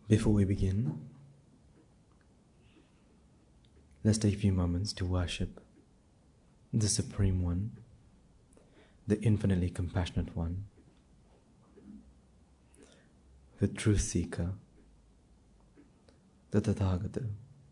Before we begin, let's take a few moments to worship the Supreme One, the infinitely compassionate One, the Truth Seeker, the Tathagata,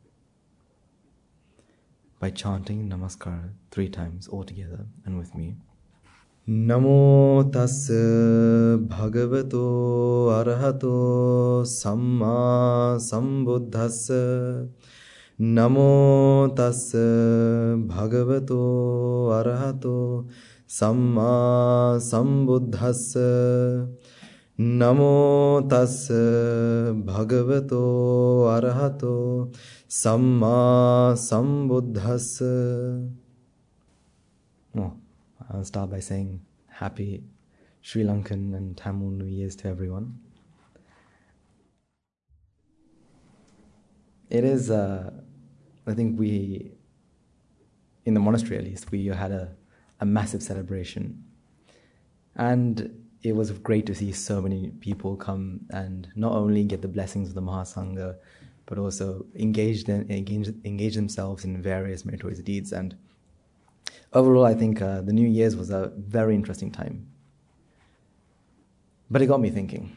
by chanting Namaskar 3 times altogether and with me. Namo tassa bhagavato arahato samma sambuddhassa. Namo tassa bhagavato arahato samma sambuddhassa. Namo tassa bhagavato arahato samma sambuddhassa. Well, I'll start by saying happy Sri Lankan and Tamil New Year's to everyone. It is, I think we, in the monastery at least, we had a massive celebration. And it was great to see so many people come and not only get the blessings of the Mahasangha, but also engage themselves in various meritorious deeds. And overall, I think the New Year's was a very interesting time. But it got me thinking.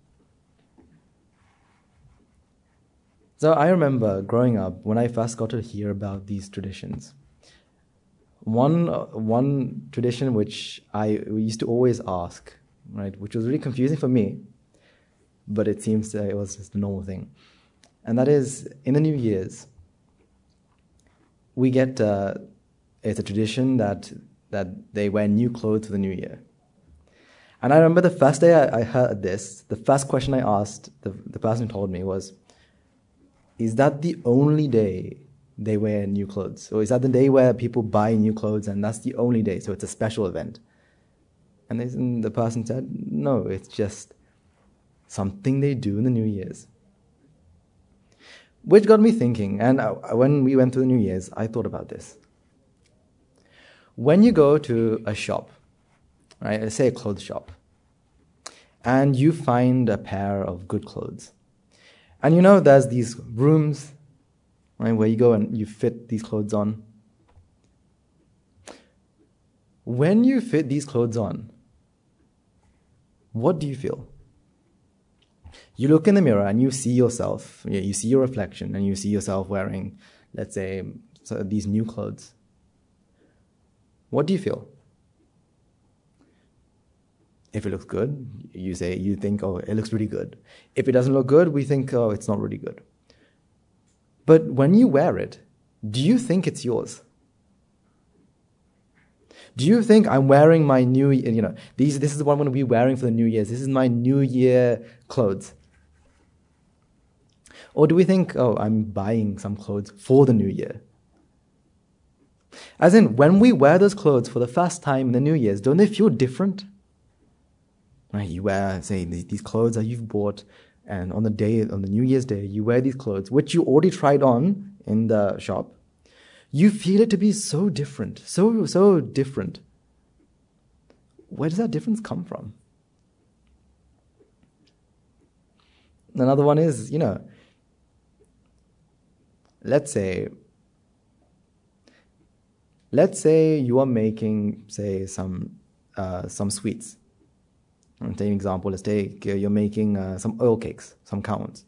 So I remember growing up, when I first got to hear about these traditions, one tradition which we used to always ask, right, which was really confusing for me, but it seems it was just a normal thing. And that is, in the New Year's, we get... it's a tradition that they wear new clothes for the New Year. And I remember the first day I heard this, the first question I asked the person who told me was, is that the only day they wear new clothes? Or is that the day where people buy new clothes and that's the only day, so it's a special event? And the person said, no, it's just something they do in the New Year's. Which got me thinking, and when we went to the New Year's, I thought about this. When you go to a shop, right, let's say a clothes shop, and you find a pair of good clothes, and you know there's these rooms, right, where you go and you fit these clothes on. When you fit these clothes on, what do you feel? You look in the mirror and you see yourself, you see your reflection, and you see yourself wearing, let's say, these new clothes. What do you feel? If it looks good, you think, oh, it looks really good. If it doesn't look good, we think, oh, it's not really good. But when you wear it, do you think it's yours? Do you think I'm wearing my new, this is what I'm going to be wearing for the New Year's. This is my New Year clothes. Or do we think, oh, I'm buying some clothes for the New Year? As in, when we wear those clothes for the first time in the New Year's, don't they feel different? Right? You wear, say, these clothes that you've bought, and on the New Year's Day, you wear these clothes, which you already tried on in the shop. You feel it to be so different, so different. Where does that difference come from? Another one is, let's say you are making, say, some sweets. I'll take an example. Let's take you're making some oil cakes, some cows.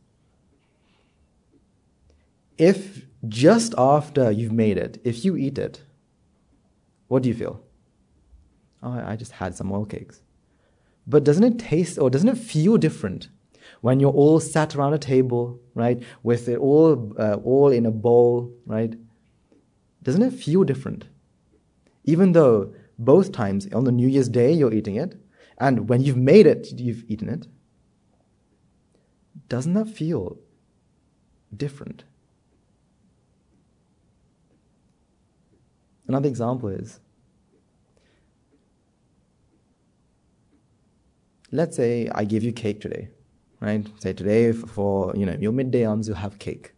If just after you've made it, if you eat it, what do you feel? Oh, I just had some oil cakes. But doesn't it taste or doesn't it feel different when you're all sat around a table, right, with it all in a bowl, right? Doesn't it feel different? Even though both times on the New Year's Day you're eating it, and when you've made it, you've eaten it, doesn't that feel different? Another example is, let's say I give you cake today, right? Say today for your midday alms, you have cake.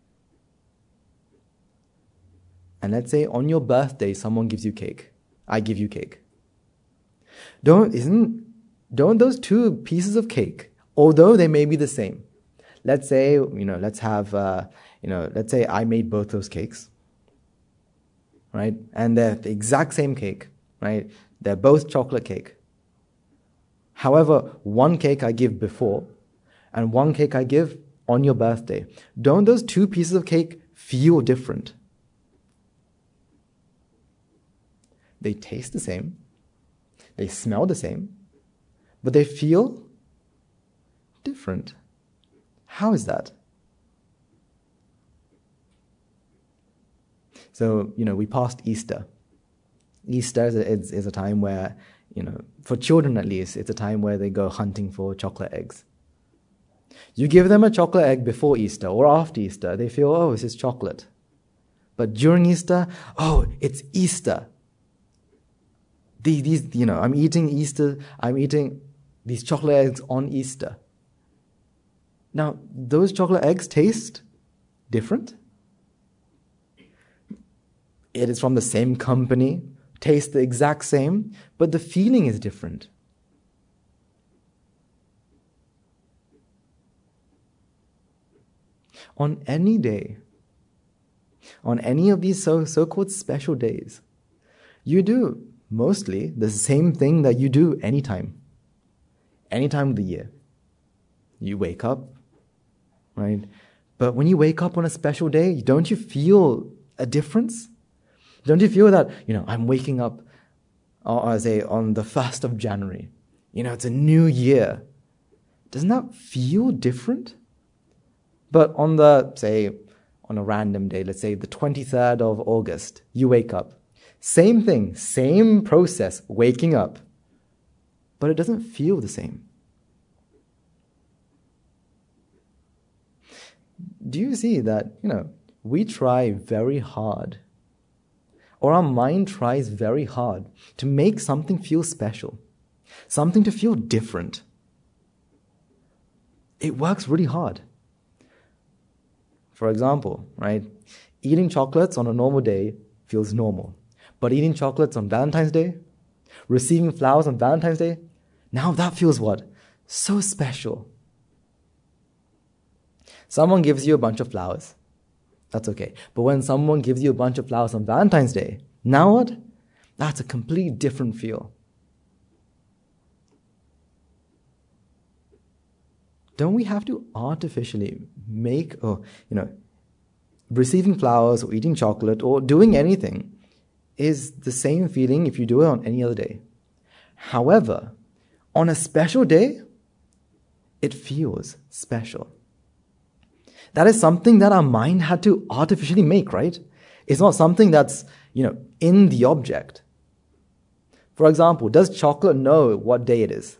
And let's say on your birthday, someone gives you cake. I give you cake. Don't those two pieces of cake, although they may be the same, let's say, let's have, let's say I made both those cakes, right? And they're the exact same cake, right? They're both chocolate cake. However, one cake I give before and one cake I give on your birthday. Don't those two pieces of cake feel different? They taste the same, they smell the same, but they feel different. How is that? So, we passed Easter. Easter is a time where, for children at least, it's a time where they go hunting for chocolate eggs. You give them a chocolate egg before Easter or after Easter, they feel, oh, this is chocolate. But during Easter, oh, it's Easter. I'm eating these chocolate eggs on Easter. Now, those chocolate eggs taste different. It is from the same company, tastes the exact same, but the feeling is different. On any day, on any of these so-called special days, you do mostly the same thing that you do any time of the year. You wake up, right? But when you wake up on a special day, don't you feel a difference? Don't you feel that, I'm waking up, on the 1st of January. It's a new year. Doesn't that feel different? But on a random day, let's say the 23rd of August, you wake up. Same thing, same process, waking up. But it doesn't feel the same. Do you see that, we try very hard, or our mind tries very hard to make something feel special, something to feel different. It works really hard. For example, right, eating chocolates on a normal day feels normal. But eating chocolates on Valentine's Day, receiving flowers on Valentine's Day, now that feels what? So special. Someone gives you a bunch of flowers. That's okay. But when someone gives you a bunch of flowers on Valentine's Day, now what? That's a completely different feel. Don't we have to artificially make, receiving flowers or eating chocolate or doing anything is the same feeling if you do it on any other day. However, on a special day, it feels special. That is something that our mind had to artificially make, right? It's not something that's, in the object. For example, does chocolate know what day it is?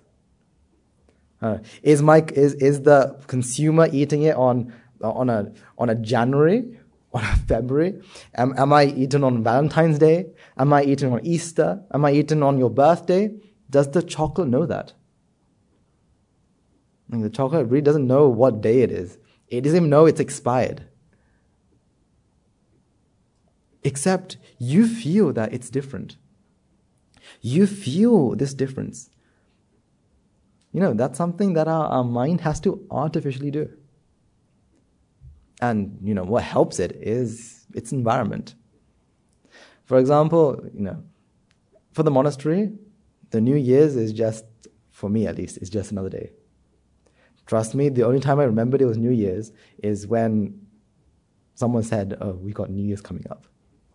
Is the consumer eating it on a January? On a February? Am I eating on Valentine's Day? Am I eating on Easter? Am I eating on your birthday? Does the chocolate know that? The chocolate really doesn't know what day it is. It doesn't even know it's expired. Except you feel that it's different. You feel this difference. That's something that our mind has to artificially do. And, what helps it is its environment. For example, for the monastery, the New Year's is just, for me at least, is just another day. Trust me, the only time I remembered it was New Year's is when someone said, oh, we got New Year's coming up.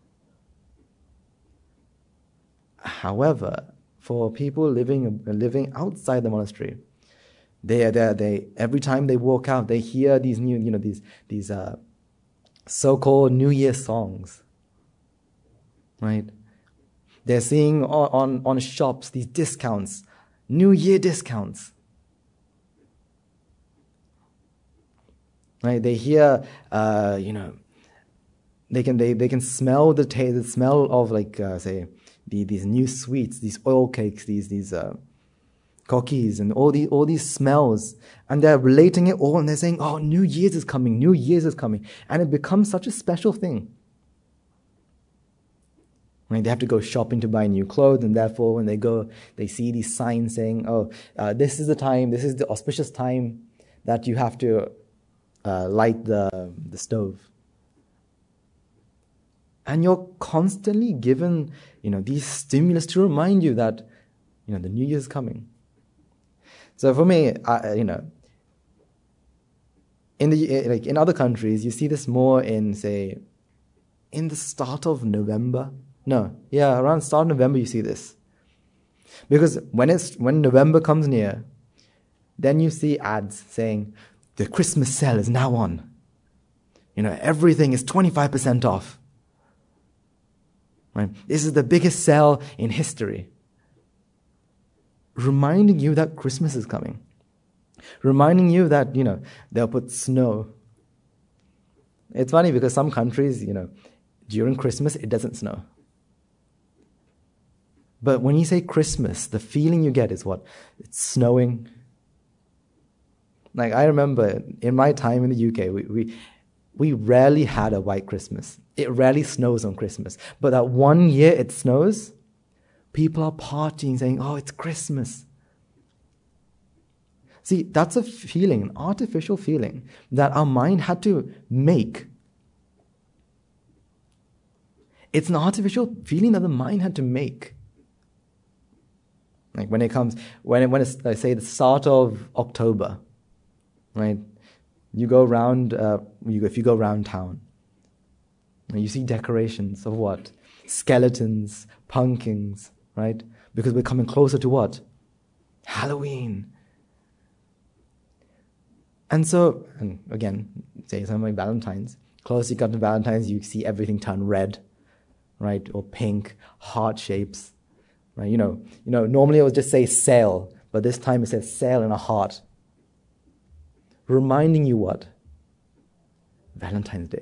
However, for people living outside the monastery, they every time they walk out, they hear these new, these so-called New Year songs, right? They're seeing on shops these discounts, New Year discounts, right? They hear, they can smell the smell of these new sweets, these oil cakes, these cookies, and all these smells, and they're relating it all, and they're saying, "Oh, New Year's is coming! New Year's is coming!" And it becomes such a special thing. Right? They have to go shopping to buy new clothes, and therefore, when they go, they see these signs saying, "Oh, this is the time. This is the auspicious time that you have to light the stove. And you're constantly given, these stimulus to remind you that, the New Year is coming. So for me, in other countries, you see this more in, say, in the start of November. Around start of November you see this. Because when November comes near, then you see ads saying, the Christmas sale is now on. Everything is 25% off. Right? This is the biggest sale in history. Reminding you that Christmas is coming. Reminding you that, they'll put snow. It's funny because some countries, during Christmas, it doesn't snow. But when you say Christmas, the feeling you get is what? It's snowing. Like, I remember in my time in the UK, we rarely had a white Christmas. It rarely snows on Christmas. But that one year it snows, people are partying, saying, oh, it's Christmas. See, that's a feeling, an artificial feeling, that our mind had to make. It's an artificial feeling that the mind had to make. Like when it's say the start of October, right? You go around, if you go around town, you see decorations of what? Skeletons, pumpkins, right? Because we're coming closer to what? Halloween. And again, say something like Valentine's. Closer you come to Valentine's, you see everything turn red, right? Or pink, heart shapes, right? Normally it would just say sale, but this time it says sale in a heart. Reminding you what? Valentine's Day.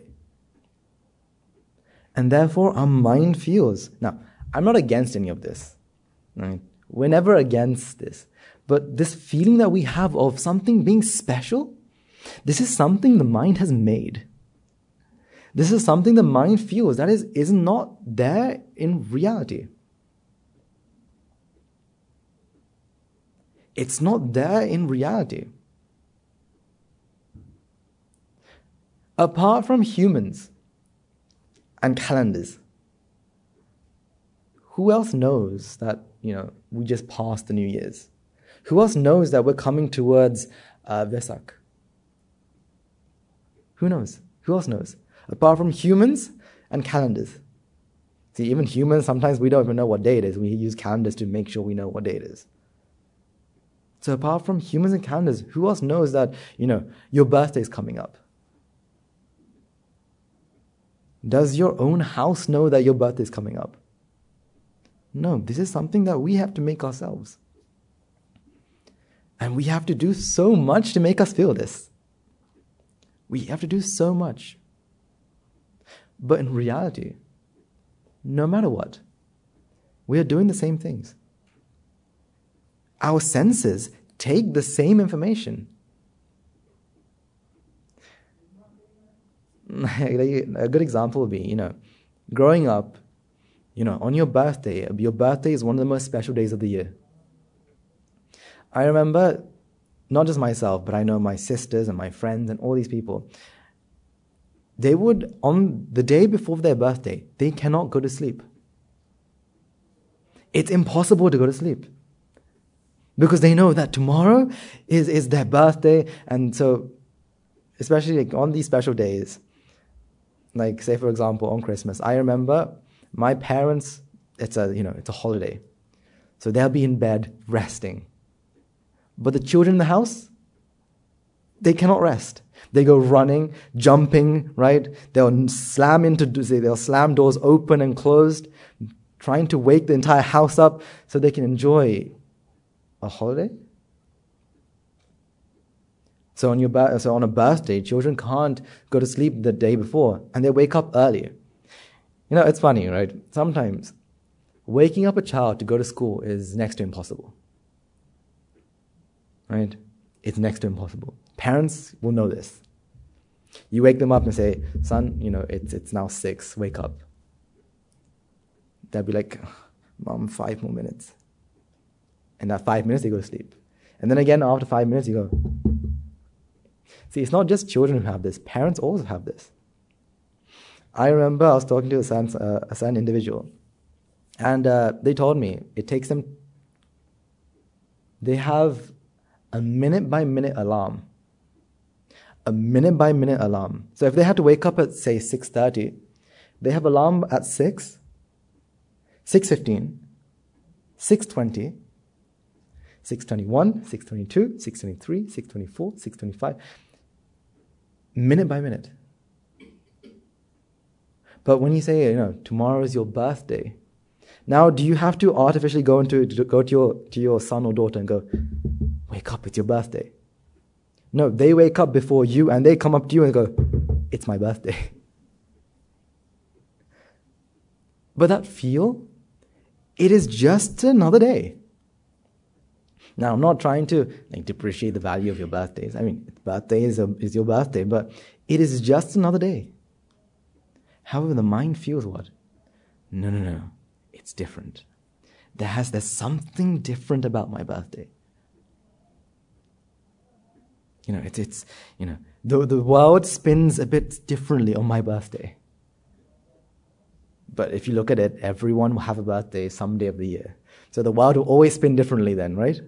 And therefore our mind feels. Now, I'm not against any of this, right? We're never against this. But this feeling that we have of something being special, this is something the mind has made. This is something the mind feels that is not there in reality. It's not there in reality. Apart from humans and calendars, who else knows that, we just passed the New Year's? Who else knows that we're coming towards Vesak? Who knows? Who else knows? Apart from humans and calendars. See, even humans, sometimes we don't even know what day it is. We use calendars to make sure we know what day it is. So apart from humans and calendars, who else knows that, your birthday is coming up? Does your own house know that your birthday is coming up? No, this is something that we have to make ourselves. And we have to do so much to make us feel this. We have to do so much. But in reality, no matter what, we are doing the same things. Our senses take the same information. A good example would be, growing up, on your birthday is one of the most special days of the year. I remember, not just myself, but I know my sisters and my friends and all these people, they would, on the day before their birthday, they cannot go to sleep. It's impossible to go to sleep. Because they know that tomorrow is their birthday, and so, especially on these special days, like say for example on Christmas, I remember my parents, it's a holiday, so they'll be in bed resting. But the children in the house, they cannot rest. They go running, jumping, right? They'll slam doors open and closed, trying to wake the entire house up so they can enjoy a holiday. So on a birthday, children can't go to sleep the day before, and they wake up early. It's funny, right? Sometimes waking up a child to go to school is next to impossible. Right? It's next to impossible. Parents will know this. You wake them up and say, son, it's now 6, wake up. They'll be like, Mom, 5 more minutes. And that 5 minutes, they go to sleep. And then again, after 5 minutes, you go. See, it's not just children who have this. Parents also have this. I remember I was talking to a certain individual, and they told me it takes them. They have a minute-by-minute alarm. A minute-by-minute alarm. So if they had to wake up at, say, 6:30, they have alarm at 6, 6:15, 6:20, 6:21, 6:22, 6:23, 6:24, 6:25. Minute by minute. But when you say, tomorrow is your birthday, now do you have to artificially go to your son or daughter and go, wake up, it's your birthday? No, they wake up before you and they come up to you and go, it's my birthday. But that feel, it is just another day. Now, I'm not trying to depreciate the value of your birthdays. I mean, birthday is your birthday, but it is just another day. However, the mind feels what? No. It's different. There's something different about my birthday. The world spins a bit differently on my birthday. But if you look at it, everyone will have a birthday some day of the year. So the world will always spin differently then, right?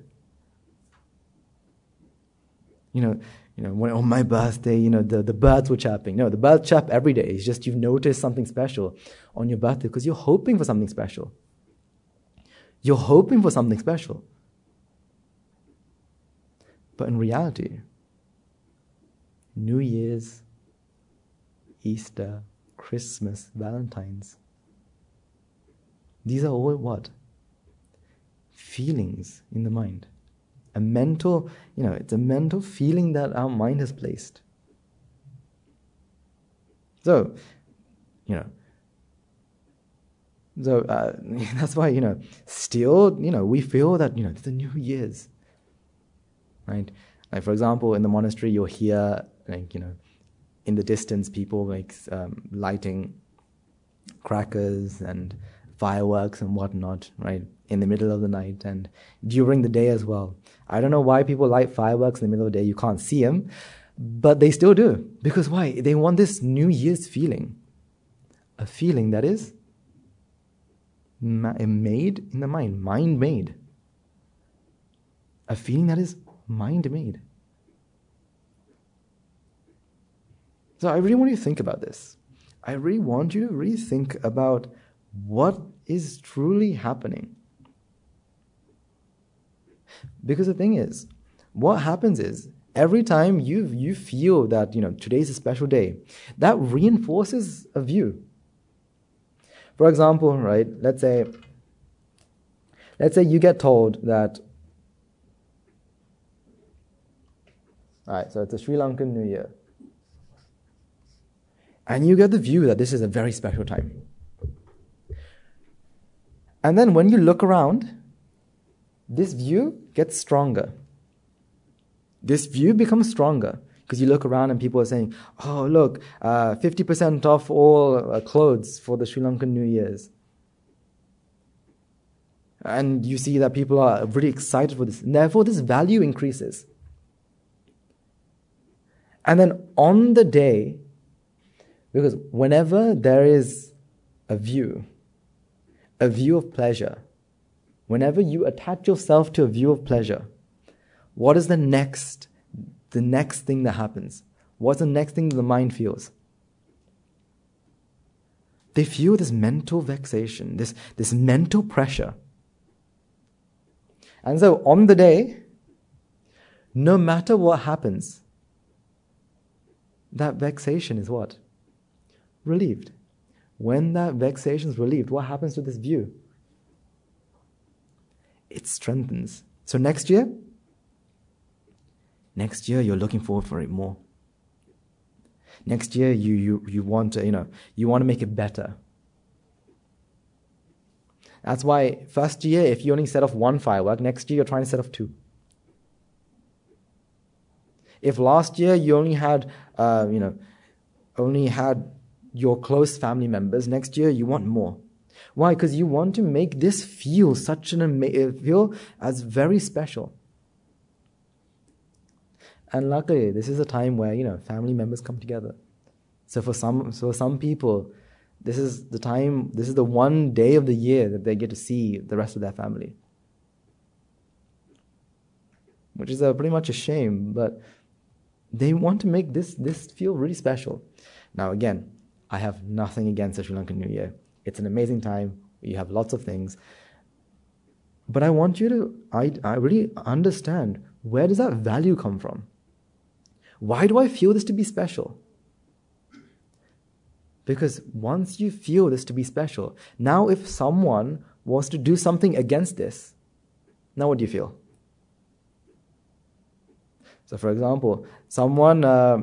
When on my birthday, the birds were chirping. No, the birds chirp every day. It's just you've noticed something special on your birthday because you're hoping for something special. You're hoping for something special. But in reality, New Year's, Easter, Christmas, Valentine's, these are all what? Feelings in the mind. A mental, it's a mental feeling that our mind has placed. So, that's why, still, we feel that, it's the New Year's, right? Like, for example, in the monastery, you'll hear, in the distance, people lighting crackers and fireworks and whatnot, right? In the middle of the night and during the day as well. I don't know why people light fireworks in the middle of the day. You can't see them, but they still do. Because why? They want this New Year's feeling. A feeling that is made in the mind. Mind-made. A feeling that is mind-made. So I really want you to think about this. I really want you to really think about what is truly happening. Because the thing is, what happens is, every time you feel that, today's a special day, that reinforces a view. For example, right, let's say you get told that, alright, so it's a Sri Lankan New Year. And you get the view that this is a very special time. And then when you look around, this view gets stronger. This view becomes stronger because you look around and people are saying, oh, look, 50% off all clothes for the Sri Lankan New Year's. And you see that people are really excited for this. And therefore, this value increases. And then on the day, because whenever there is a view of pleasure, whenever you attach yourself to a view of pleasure, what is the next thing that happens? What's the next thing that the mind feels? They feel this mental vexation, this mental pressure. And so on the day, no matter what happens, that vexation is what? Relieved. When that vexation is relieved, what happens to this view? It strengthens. So next year you're looking forward for it more. Next year you want to make it better. That's why first year, if you only set off one firework, next year you're trying to set off 2. If last year you only had your close family members, next year you want more. Why? Because you want to make this feel feel as very special. And luckily, this is a time where, family members come together. So for some people, this is the one day of the year that they get to see the rest of their family. Which is pretty much a shame, but they want to make this feel really special. Now again, I have nothing against the Sri Lankan New Year. It's an amazing time. You have lots of things. But I want you to, I really understand, where does that value come from? Why do I feel this to be special? Because once you feel this to be special, now if someone was to do something against this, now what do you feel? So for example, someone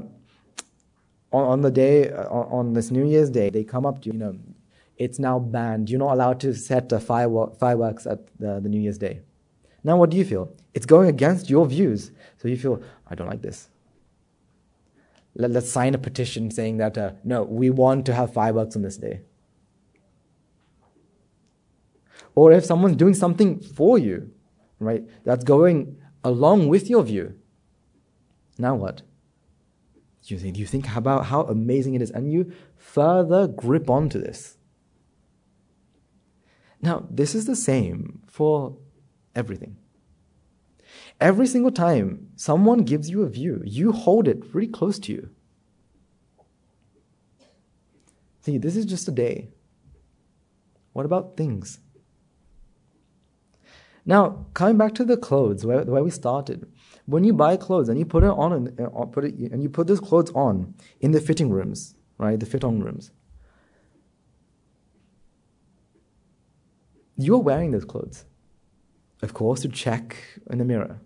on the day, on this New Year's Day, they come up to you, it's now banned. You're not allowed to set fireworks at the New Year's Day. Now what do you feel? It's going against your views. So you feel, I don't like this. Let's sign a petition saying that, no, we want to have fireworks on this day. Or if someone's doing something for you, right, that's going along with your view, now what? Do you think about how amazing it is? And you further grip onto this. Now, this is the same for everything. Every single time someone gives you a view, you hold it really close to you. See, this is just a day. What about things? Now, coming back to the clothes, where we started. When you buy clothes and you put it on, and you put those clothes on in the fitting rooms, right? The fit-on rooms. You're wearing those clothes, of course, to check in the mirror.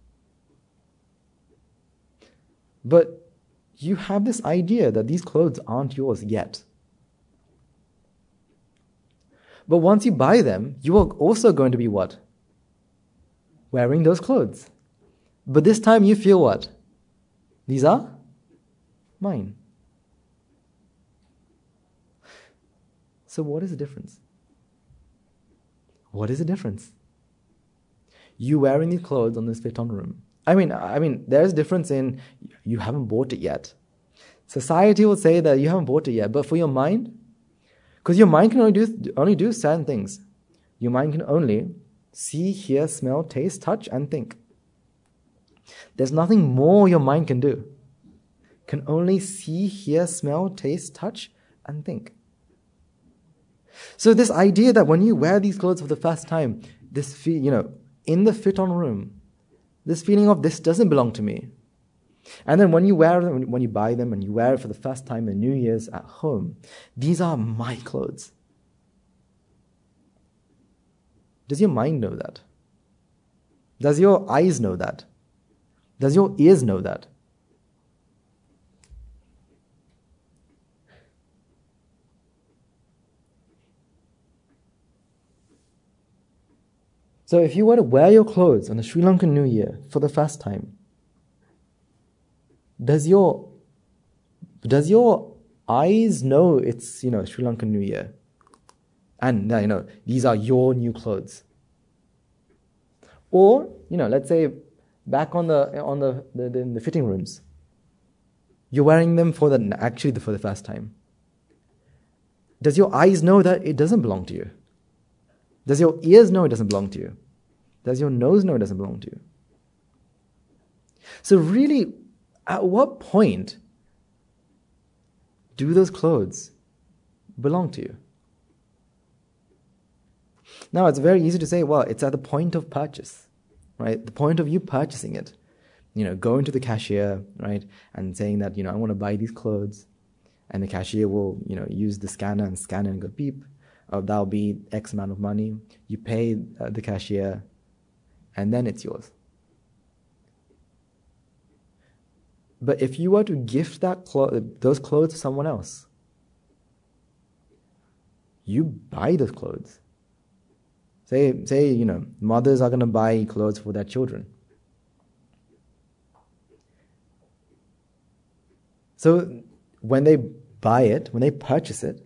But you have this idea that these clothes aren't yours yet. But once you buy them, you are also going to be what? Wearing those clothes. But this time you feel what? These are mine. So what is the difference? What is the difference? You wearing these clothes on this fit-on room. I mean, there's a difference in you haven't bought it yet. Society will say that you haven't bought it yet, but for your mind, because your mind can only do certain things. Your mind can only see, hear, smell, taste, touch, and think. There's nothing more your mind can do. Can only see, hear, smell, taste, touch, and think. So this idea that when you wear these clothes for the first time, this in the fit-on room, this feeling of this doesn't belong to me. And then when you wear them, when you buy them and you wear it for the first time in New Year's at home, these are my clothes. Does your mind know that? Does your eyes know that? Does your ears know that? So if you were to wear your clothes on the Sri Lankan New Year for the first time, does your eyes know it's Sri Lankan New Year, and these are your new clothes? Or let's say back on the fitting rooms, you're wearing them for the first time. Does your eyes know that it doesn't belong to you? Does your ears know it doesn't belong to you? Does your nose know it doesn't belong to you? So really, at what point do those clothes belong to you? Now, it's very easy to say, well, it's at the point of purchase, right? The point of you purchasing it. Going to the cashier, right, and saying that, I want to buy these clothes, and the cashier will, use the scanner and scan it and go beep. That'll be X amount of money. You pay the cashier, and then it's yours. But if you were to gift those clothes to someone else, you buy those clothes. Say, mothers are going to buy clothes for their children. So when they buy it, when they purchase it,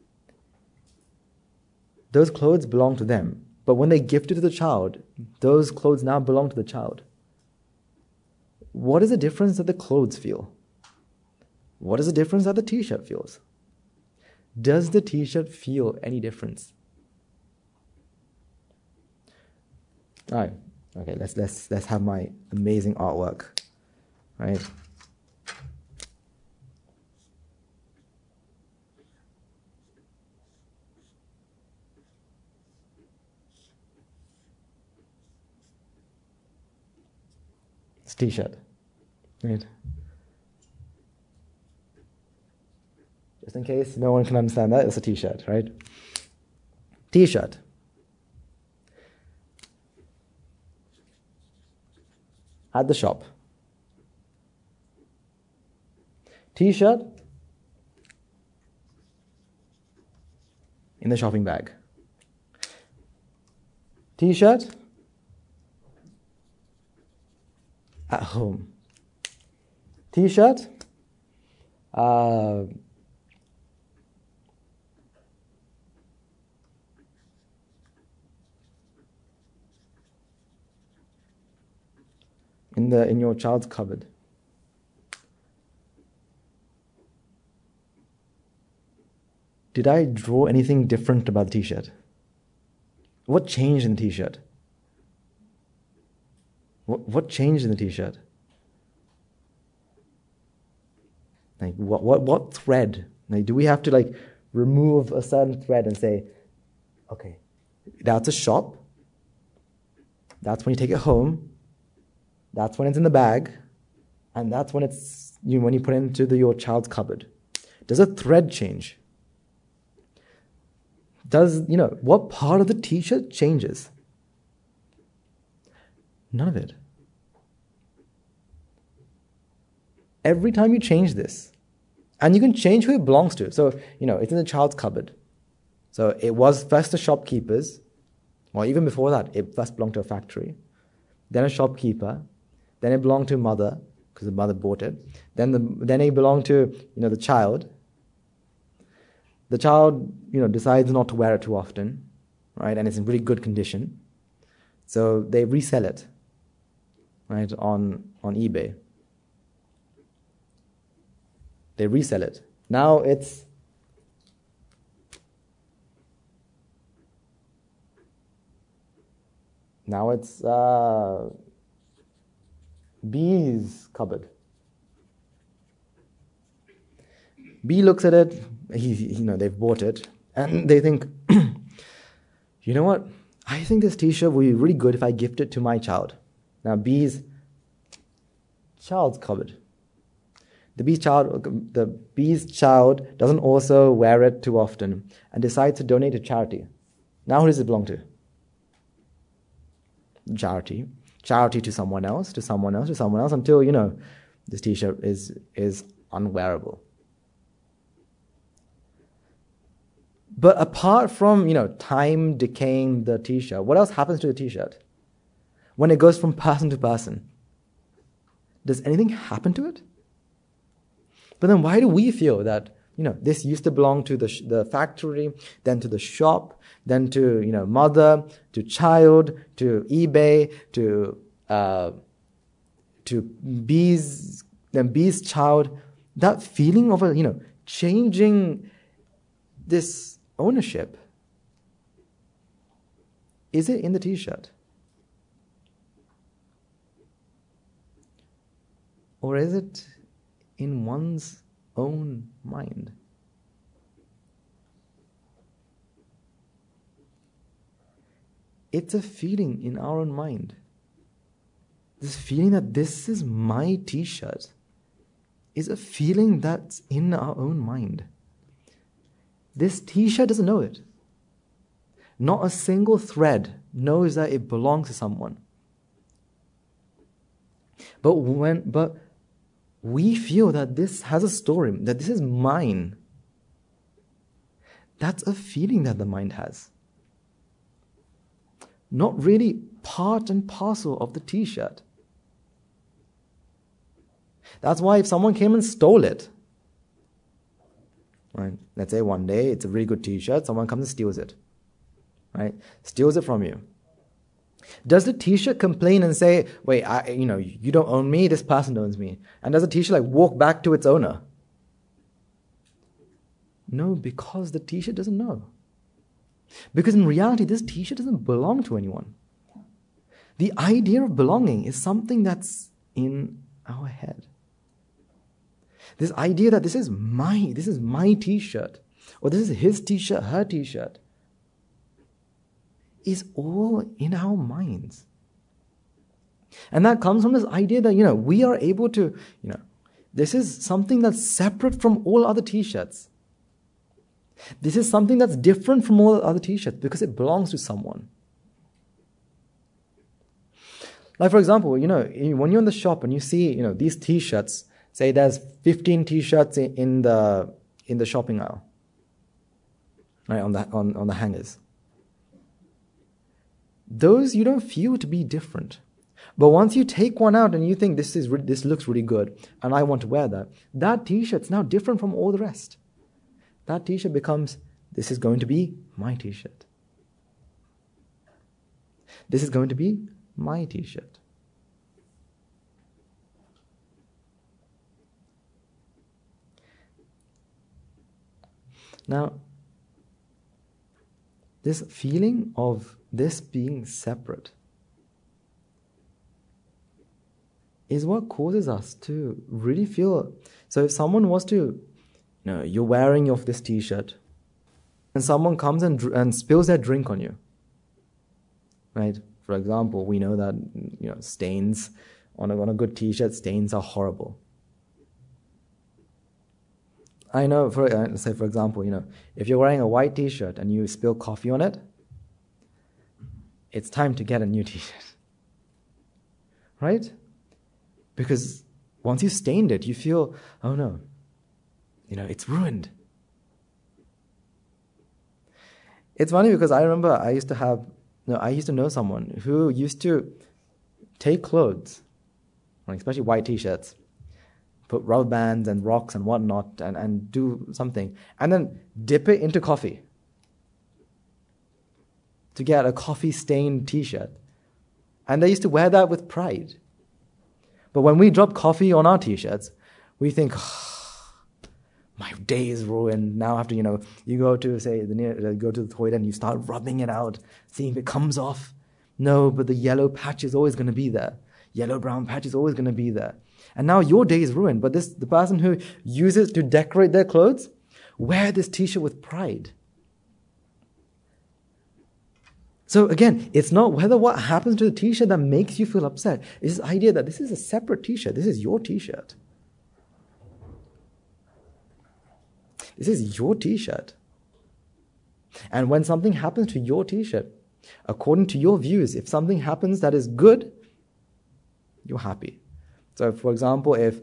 those clothes belong to them. But when they gift it to the child, those clothes now belong to the child. what is the difference that the clothes feel? What is the difference that the t-shirt feels? Does the t-shirt feel any difference? All right. Okay, let's have my amazing artwork. Right? It's a t-shirt. Right? Just in case no one can understand that, it's a t-shirt, right? T-shirt. At the shop. T-shirt in the shopping bag. T-shirt at home. T-shirt in your child's cupboard. Did I draw anything different about the t-shirt? What changed in the t-shirt? What changed in the t-shirt? Like what thread? Like, do we have to like remove a certain thread and say, okay, that's a shop. That's when you take it home. That's when it's in the bag, and that's when it's when you put it into your child's cupboard. Does a thread change? Does what part of the t-shirt changes? None of it. Every time you change this, and you can change who it belongs to. So it's in the child's cupboard. So it was first the shopkeeper's, or even before that, it first belonged to a factory, then a shopkeeper. Then it belonged to mother, because the mother bought it. Then it belonged to the child. The child decides not to wear it too often, right? And it's in really good condition, so they resell it, right, on eBay. They resell it. Now it's B's cupboard. B looks at it. They've bought it, and they think, you know what? I think this t-shirt would be really good if I gift it to my child. Now B's child's cupboard. The B's child doesn't also wear it too often and decides to donate to charity. Now who does it belong to? Charity. Charity to someone else, to someone else, to someone else, until this t-shirt is unwearable. But apart from time decaying the t-shirt, what else happens to the t-shirt when it goes from person to person? Does anything happen to it? But then why do we feel that this used to belong to the factory, then to the shop, then to mother, to child, to eBay, to B's child? That feeling of changing this ownership, is it in the t-shirt? Or is it in one's own mind? It's a feeling in our own mind. This feeling that this is my t-shirt is a feeling that's in our own mind. This t-shirt doesn't know it. Not a single thread knows that it belongs to someone. But we feel that this has a story, that this is mine. That's a feeling that the mind has. Not really part and parcel of the t-shirt. That's why if someone came and stole it, right? Let's say one day it's a really good t-shirt, someone comes and steals it, right? Steals it from you. Does the t-shirt complain and say, wait, you don't own me, this person owns me? And does the t-shirt walk back to its owner? No, because the t-shirt doesn't know. Because in reality, this t-shirt doesn't belong to anyone. The idea of belonging is something that's in our head. This idea that this is my t-shirt, or this is his t-shirt, her t-shirt, is all in our minds. And that comes from this idea that, we are able to, this is something that's separate from all other t-shirts. This is something that's different from all other t-shirts because it belongs to someone. Like, for example, when you're in the shop and you see, these t-shirts, say there's 15 t-shirts in the shopping aisle, right, on the hangers. Those you don't feel to be different. But once you take one out and you think this looks really good and I want to wear that t-shirt's now different from all the rest. That t-shirt becomes, this is going to be my t-shirt. This is going to be my t-shirt. Now, this feeling of this being separate is what causes us to really feel. So if someone was to, you're wearing this t-shirt, and someone comes and spills their drink on you, right? For example, we know that stains on a good t-shirt, stains are horrible. I know, for example, if you're wearing a white t-shirt and you spill coffee on it, it's time to get a new t-shirt, right? Because once you've stained it, you feel, oh no, it's ruined. It's funny because I remember I used to know someone who used to take clothes, especially white t-shirts, put rubber bands and rocks and whatnot and do something, and then dip it into coffee to get a coffee-stained t-shirt. And they used to wear that with pride. But when we drop coffee on our t-shirts, we think, my day is ruined. Now I have to, you go to, go to the toilet and you start rubbing it out, seeing if it comes off. No, but the yellow patch is always going to be there. Yellow-brown patch is always going to be there. And now your day is ruined. But the person who uses to decorate their clothes, wear this t-shirt with pride. So again, it's not whether what happens to the t-shirt that makes you feel upset. It's this idea that this is a separate t-shirt. This is your t-shirt. This is your t-shirt. And when something happens to your t-shirt, according to your views, if something happens that is good, you're happy. So for example, if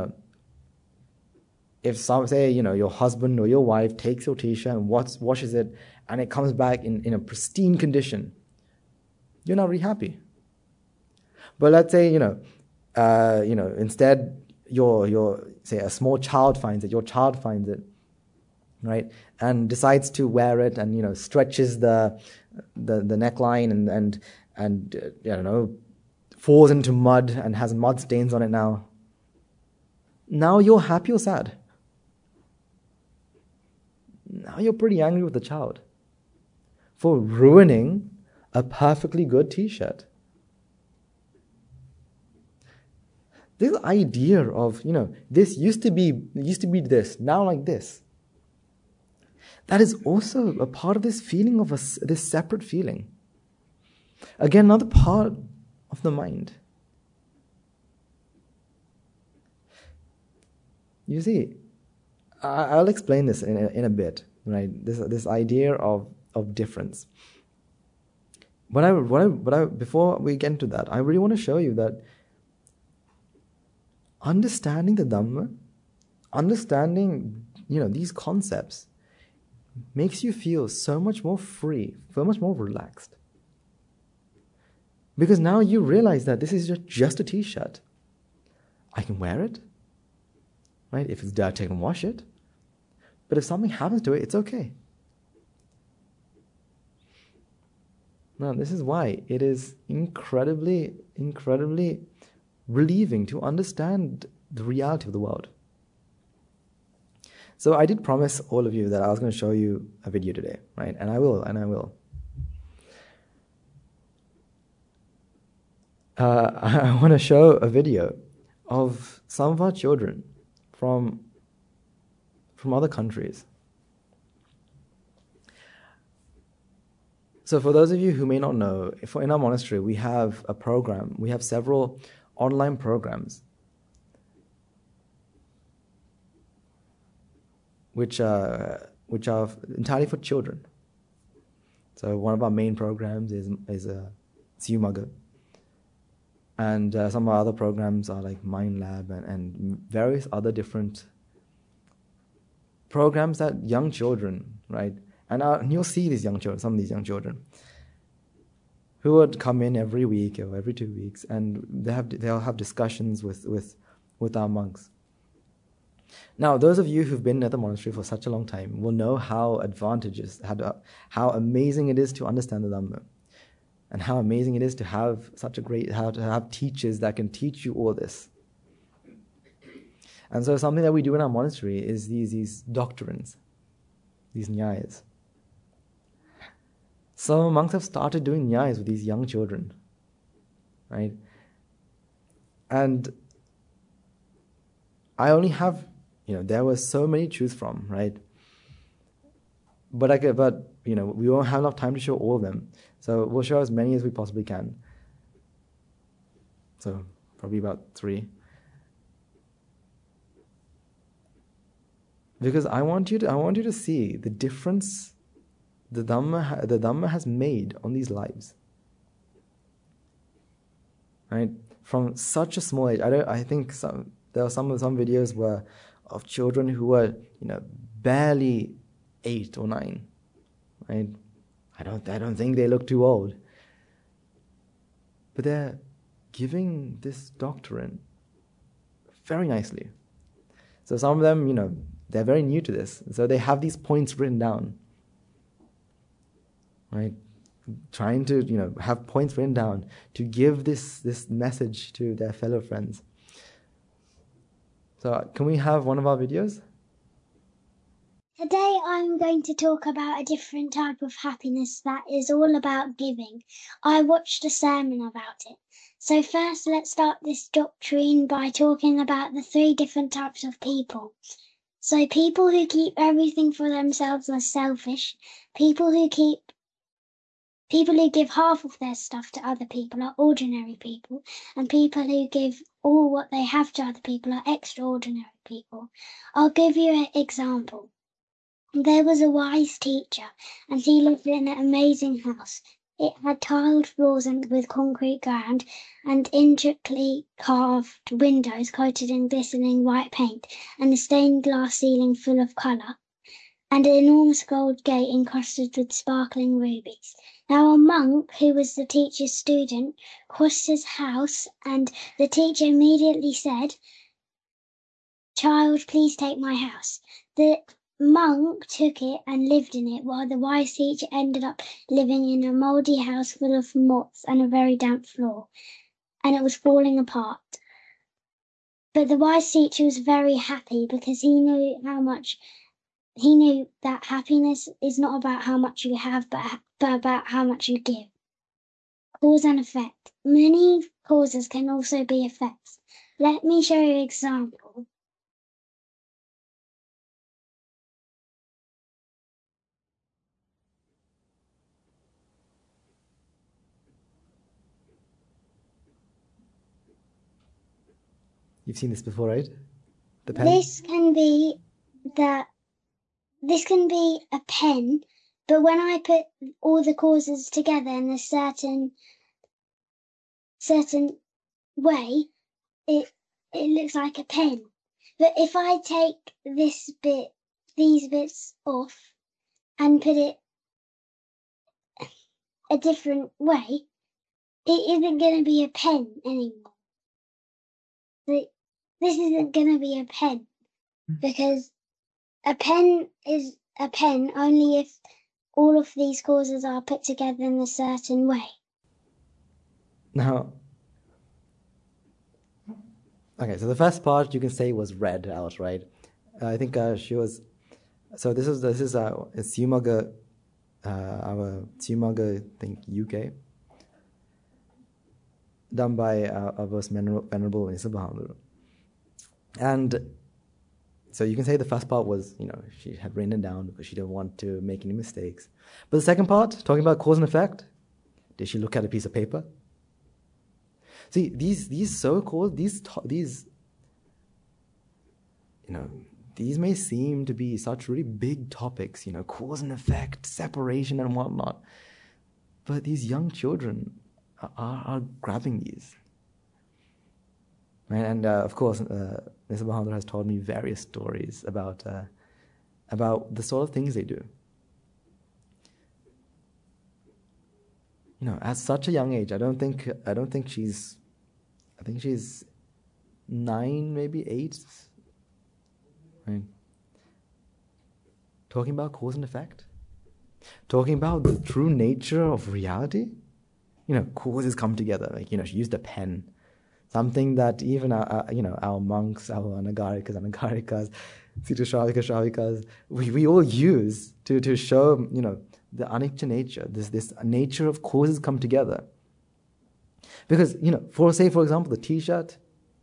your husband or your wife takes your t-shirt and washes it and it comes back in a pristine condition, you're not really happy. But let's say, instead say a small child finds it, your child finds it, right, and decides to wear it and stretches the neckline and falls into mud and has mud stains on it now. Now you're happy or sad? Now you're pretty angry with the child for ruining a perfectly good t-shirt. This idea of, this used to be this, now like this. That is also a part of this feeling of this separate feeling. Again, another part of the mind. You see, I'll explain this in a bit, right? This idea of difference. Before we get into that, I really want to show you that understanding the Dhamma, understanding these concepts, makes you feel so much more free, so much more relaxed. Because now you realize that this is just a t-shirt. I can wear it, right? If it's dirty, I can wash it. But if something happens to it, it's okay. Now, this is why it is incredibly, incredibly relieving to understand the reality of the world. So I did promise all of you that I was going to show you a video today, right? And I will. I want to show a video of some of our children from other countries. So for those of you who may not know, in our monastery we have a program. We have several online programs which are entirely for children. So one of our main programs is Siumaga. And some of our other programs are like Mind Lab and various other different programs that young children, right? And you'll see these young children, some of these young children, who would come in every week or every 2 weeks, and they'll have discussions with our monks. Now, those of you who've been at the monastery for such a long time will know how amazing it is to understand the Dhamma, and how amazing it is to have have teachers that can teach you all this. And so something that we do in our monastery is these doctrines, these nyayas. Some monks have started doing nyayas with these young children, right? And I only have, there were so many to choose from, right? But we won't have enough time to show all of them. So we'll show as many as we possibly can. So probably about 3. Because I want you to see the difference the Dhamma has made on these lives. Right? From such a small age. I think there are some videos of children who were, barely 8 or 9. Right? I don't think they look too old. But they're giving this doctrine very nicely. So some of them, they're very new to this. So they have these points written down. Right? Trying to, have points written down to give this message to their fellow friends. So can we have one of our videos? Today I'm going to talk about a different type of happiness that is all about giving. I watched a sermon about it. So first let's start this doctrine by talking about the 3 different types of people. So people who keep everything for themselves are selfish. People who give half of their stuff to other people are ordinary people, and people who give all what they have to other people are extraordinary people. I'll give you an example. There was a wise teacher, and he lived in an amazing house. It had tiled floors with concrete ground and intricately carved windows coated in glistening white paint, and a stained glass ceiling full of colour, and an enormous gold gate encrusted with sparkling rubies. Now a monk, who was the teacher's student, crossed his house, and the teacher immediately said, "Child, please take my house." The monk took it and lived in it, while the wise teacher ended up living in a mouldy house full of moths and a very damp floor, and it was falling apart. But the wise teacher was very happy because he knew that happiness is not about how much you have, but about how much you give. Cause and effect. Many causes can also be effects. Let me show you an example. You've seen this before, right? The pen? This can be a pen, but when I put all the causes together in a certain way, it looks like a pen. But if I take these bits off and put it a different way, it isn't going to be a pen anymore. This isn't going to be a pen, because a pen is a pen only if all of these causes are put together in a certain way. Now, okay, so the first part you can say was read out, right? I think she was. So this is Siumaga, our Siumaga, I think UK, done by our most venerable Nisa Bahadur. And so you can say the first part was, she had written it down because she didn't want to make any mistakes. But the second part, talking about cause and effect, did she look at a piece of paper? See, these so-called, these may seem to be such really big topics, cause and effect, separation and whatnot. But these young children are grabbing these. Right? And of course, Nisa Bahadur has told me various stories about the sort of things they do. At such a young age, I think she's 9, maybe 8. Right? Talking about cause and effect, talking about the true nature of reality. Causes come together. Like, she used a pen, something that even our monks, our anagarikas, Sita we all use to show the anicca nature. This nature of causes come together. Because for example, the T-shirt.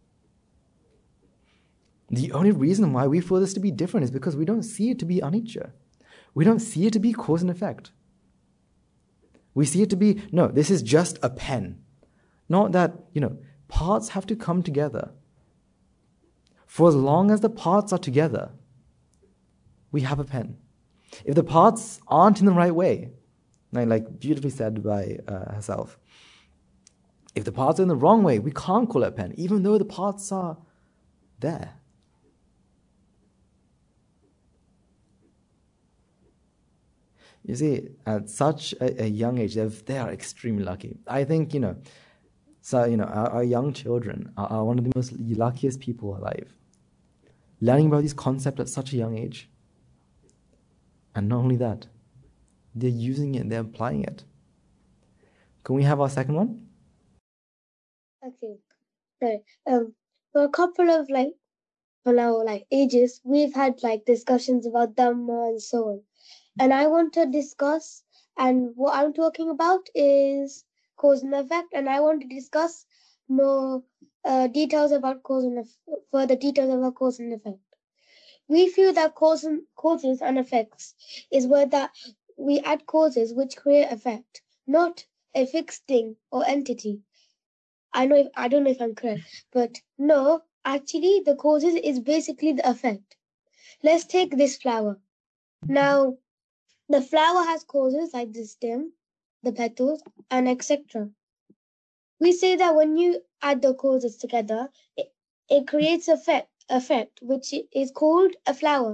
The only reason why we feel this to be different is because we don't see it to be anicca. We don't see it to be cause and effect. We see it to be, no, this is just a pen. Not that, parts have to come together. For as long as the parts are together, we have a pen. If the parts aren't in the right way, like beautifully said by herself, if the parts are in the wrong way, we can't call it a pen, even though the parts are there. You see, at such a young age, they are extremely lucky. I think, our young children are one of the most luckiest people alive. Learning about these concepts at such a young age. And not only that, they're using it, they're applying it. Can we have our second one? Okay. So, for a couple of for now, ages, we've had discussions about Dhamma and so on. And I want to discuss, and what I'm talking about is cause and effect, and I want to discuss more details about further details about cause and effect. We feel that causes and effects is where that we add causes which create effect, not a fixed thing or entity. I don't know if I'm correct, but no, actually the causes is basically the effect. Let's take this flower. Now, the flower has causes like the stem, the petals, and etc. We say that when you add the causes together, it creates effect, which is called a flower.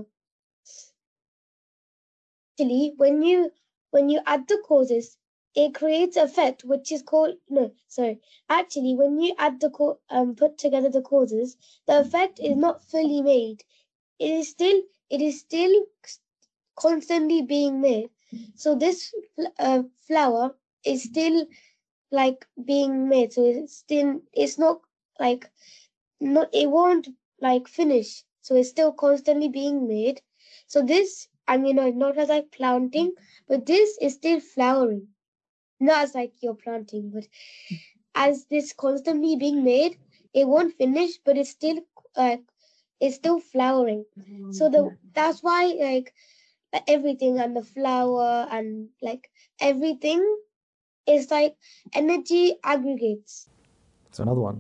Actually, when you add the causes, it creates effect, which is called Actually, when you add put together the causes, the effect is not fully made. It is still constantly being made. So this flower is still being made. So it's not it won't finish. So it's still constantly being made. So this, not as planting, but this is still flowering. Not as you're planting, but as this constantly being made, it won't finish, but it's still flowering. So that's why everything and the flower and everything is energy aggregates. So another one.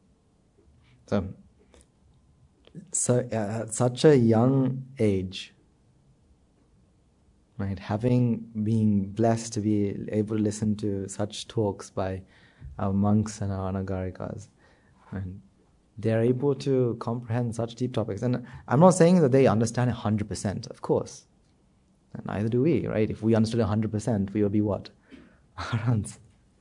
So at such a young age, right, being blessed to be able to listen to such talks by our monks and our anagarikas, and they're able to comprehend such deep topics. And I'm not saying that they understand 100%, of course. And neither do we, right? If we understood 100%, we would be what? Arahants.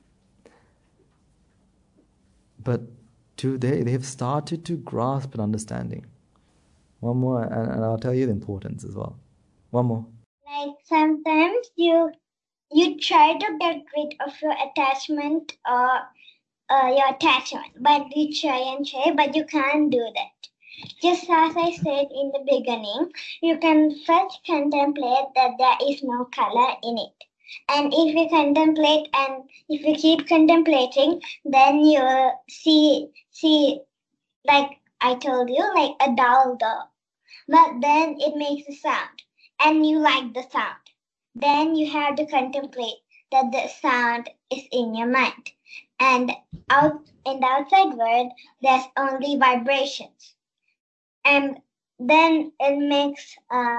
But they have started to grasp an understanding. One more, and I'll tell you the importance as well. One more. Like sometimes you try to get rid of your attachment or your attachment, but you try and try, but you can't do that. Just as I said in the beginning, you can first contemplate that there is no color in it. And if you contemplate and if you keep contemplating, then you will see like I told you, like a dull door. But then it makes a sound and you like the sound. Then you have to contemplate that the sound is in your mind. And out in the outside world, there's only vibrations. And then it makes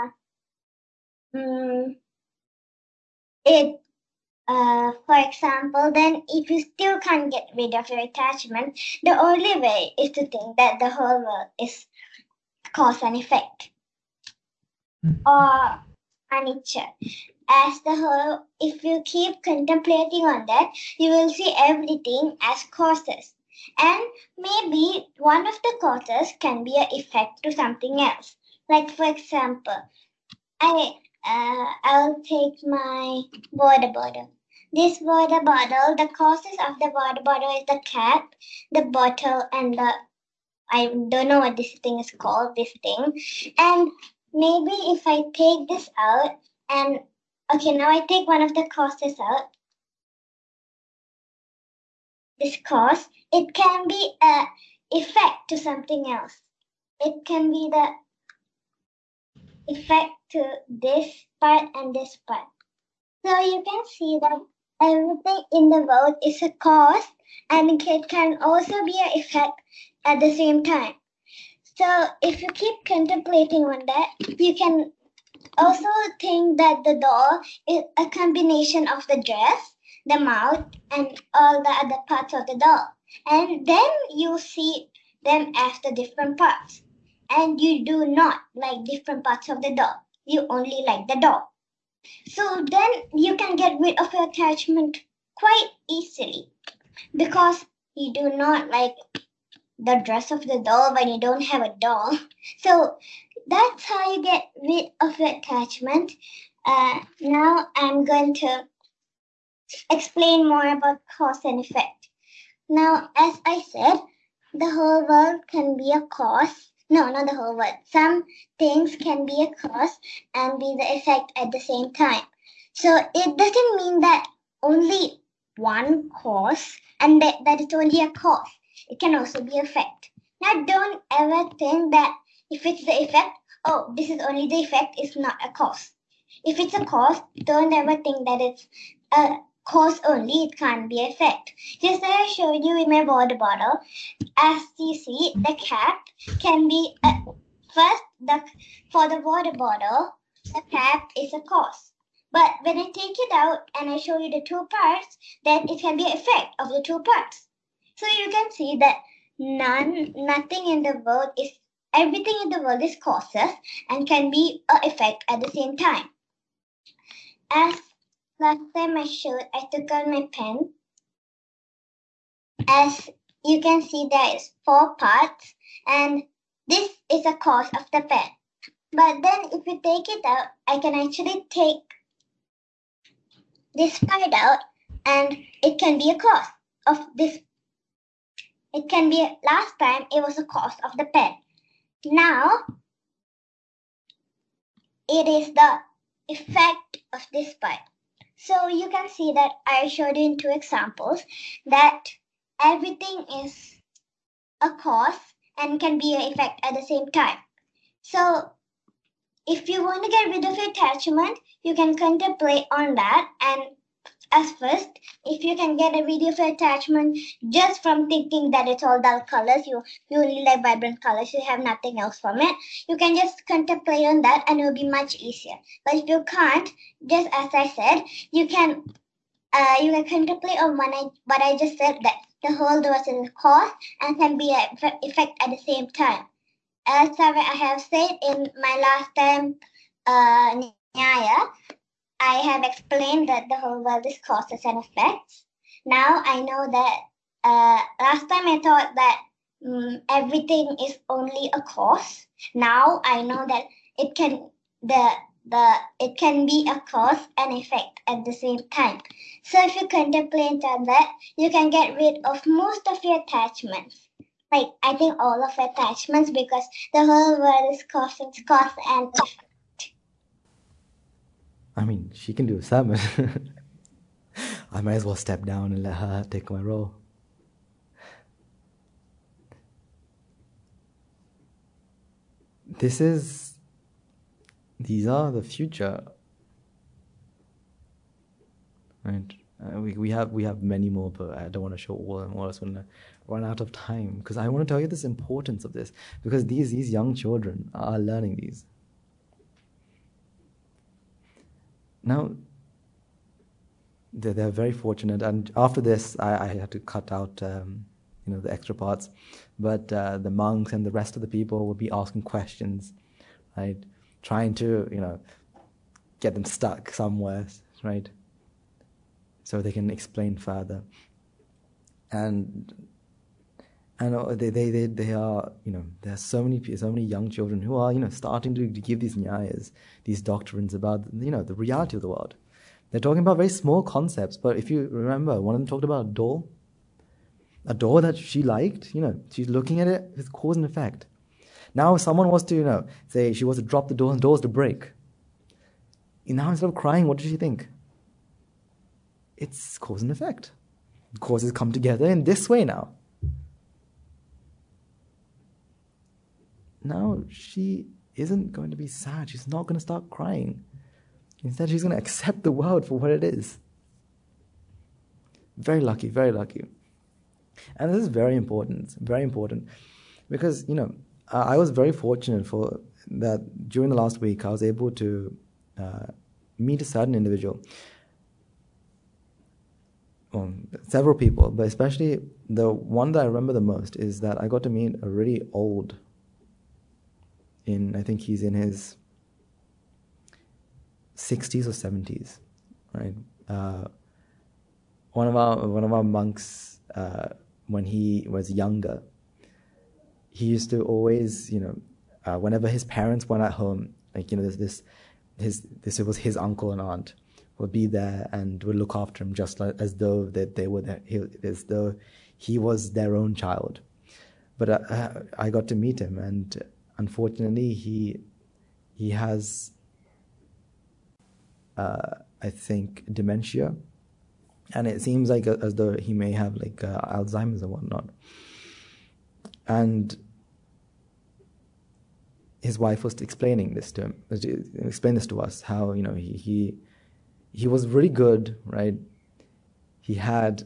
for example, then if you still can't get rid of your attachment, the only way is to think that the whole world is cause and effect. Or anicca. As the whole, if you keep contemplating on that, you will see everything as causes. And maybe one of the causes can be an effect to something else. Like for example, I'll take my water bottle. This water bottle, the causes of the water bottle is the cap, the bottle, and the, I don't know what this thing is called, this thing. And maybe if I take this out and, okay, now I take one of the causes out. This cause, it can be a effect to something else. It can be the effect to this part and this part. So you can see that everything in the world is a cause and it can also be an effect at the same time. So if you keep contemplating on that, you can also think that the door is a combination of the dress, the mouth, and all the other parts of the doll. And then you see them as the different parts. And you do not like different parts of the doll. You only like the doll. So then you can get rid of your attachment quite easily because you do not like the dress of the doll when you don't have a doll. So that's how you get rid of your attachment. Now I'm going to explain more about cause and effect. Now, as I said, the whole world can be a cause. No, not the whole world. Some things can be a cause and be the effect at the same time. So it doesn't mean that only one cause and that it's only a cause. It can also be effect. Now, don't ever think that if it's the effect, oh, this is only the effect, it's not a cause. If it's a cause, don't ever think that it's a cause only, it can't be effect. Just as I showed you in my water bottle, as you see, the cap can be first for the water bottle, the cap is a cause. But when I take it out and I show you the two parts, then it can be an effect of the two parts. So you can see that nothing in the world is, everything in the world is causes and can be an effect at the same time. As last time I showed, I took out my pen. As you can see, there is 4 parts and this is a cause of the pen. But then if you take it out, I can actually take this part out and it can be a cause of this. It can be, last time it was a cause of the pen. Now it is the effect of this part. So you can see that I showed you in 2 examples that everything is a cause and can be an effect at the same time. So if you want to get rid of your attachment, you can contemplate on that. And as first, if you can get rid of your attachment just from thinking that it's all dull colors, you only like vibrant colors, you have nothing else from it, you can just contemplate on that and it will be much easier. But if you can't, just as I said, you can contemplate on what I just said, that the whole door is a cause and can be an effect at the same time. As I have said in my last time, Nyaya, I have explained that the whole world is causes and effects. Now I know that last time I thought that everything is only a cause. Now I know that it can, the it can be a cause and effect at the same time. So if you contemplate on that, you can get rid of most of your attachments. Like, I think all of attachments, because the whole world is cause and effect. I mean, she can do a sermon. I might as well step down and let her take my role. These are the future, right? We have many more, but I don't want to show all of them, or else we're going to run out of time. Because I want to tell you this importance of this, because these young children are learning these. Now, they're very fortunate, and after this, I had to cut out, the extra parts. But the monks and the rest of the people would be asking questions, right? Trying to, get them stuck somewhere, right? So they can explain further. And they are, there are so many young children who are, starting to give these nyayas, these doctrines about, the reality of the world. They're talking about very small concepts, but if you remember, one of them talked about a door that she liked, she's looking at it with cause and effect. Now if someone was to, say she was to drop the door and the door was to break, now instead of crying, what does she think? It's cause and effect. The causes come together in this way now. Now she isn't going to be sad. She's not going to start crying. Instead, she's going to accept the world for what it is. Very lucky, very lucky. And this is very important, because, I was very fortunate for that during the last week, I was able to meet a certain individual. Well, several people, but especially the one that I remember the most is that I got to meet a really old, I think he's in his 60s or 70s, right? One of our monks, when he was younger, he used to always, whenever his parents weren't at home, like, this was his uncle and aunt would be there and would look after him just like, as though that they were there, as though he was their own child. But I got to meet him, and unfortunately, he has, I think, dementia, and it seems like as though he may have like Alzheimer's and whatnot. And his wife was explaining this to him, explain this to us, how he was really good, right? He had,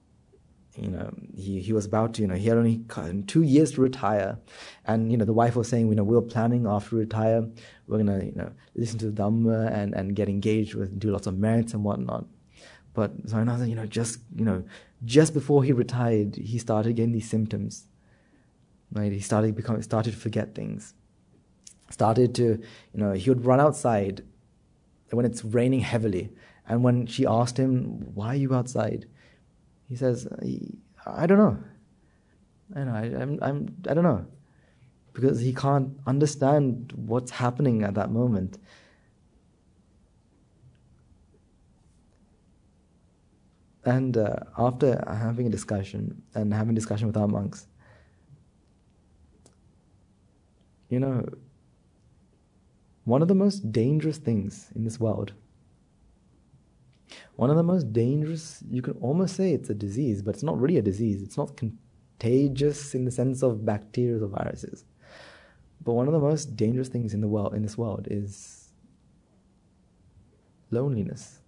he was about to, he had only 2 years to retire, and the wife was saying, we were planning after we retire, we're gonna listen to the Dhamma and get engaged with, do lots of merits and whatnot. But so another, just before he retired, he started getting these symptoms, right? He started to forget things. Started to, he would run outside when it's raining heavily, and when she asked him, "Why are you outside?" he says, "I don't know. I don't know," because he can't understand what's happening at that moment. And after having a discussion with our monks, one of the most dangerous things in this world, one of the most dangerous, you can almost say it's a disease, but it's not really a disease. It's not contagious in the sense of bacteria or viruses. But one of the most dangerous things in this world is loneliness.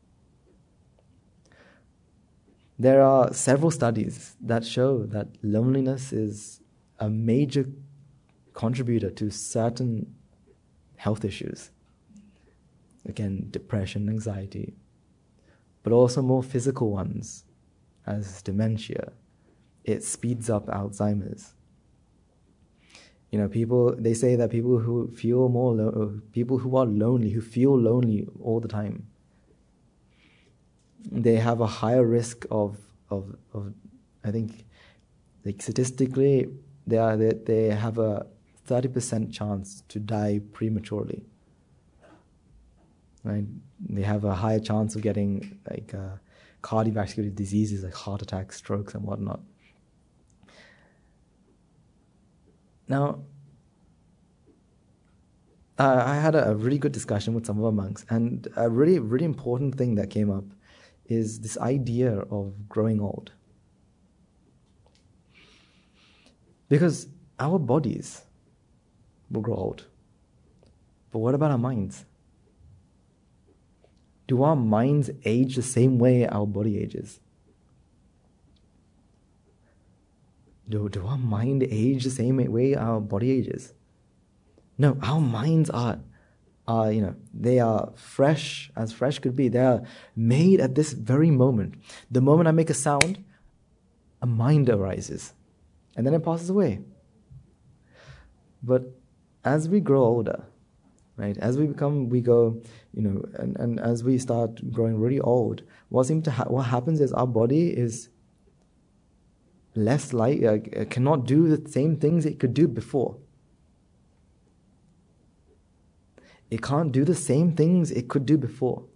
There are several studies that show that loneliness is a major contributor to certain health issues. Again, depression, anxiety, but also more physical ones, as dementia. It speeds up Alzheimer's. They say that people who feel people who are lonely, who feel lonely all the time, they have a higher risk of I think, like statistically, they have a 30% chance to die prematurely. right? They have a higher chance of getting like cardiovascular diseases like heart attacks, strokes, and whatnot. Now, I had a really good discussion with some of our monks, and a really, really important thing that came up is this idea of growing old. Because our bodies will grow old. But what about our minds? Do our minds age the same way our body ages? Do our mind age the same way our body ages? No, our minds are they are fresh as fresh could be. They are made at this very moment. The moment I make a sound, a mind arises, and then it passes away. But as we grow older, right, as we go, and as we start growing really old, what happens is our body is less cannot do the same things it could do before. It can't do the same things it could do before.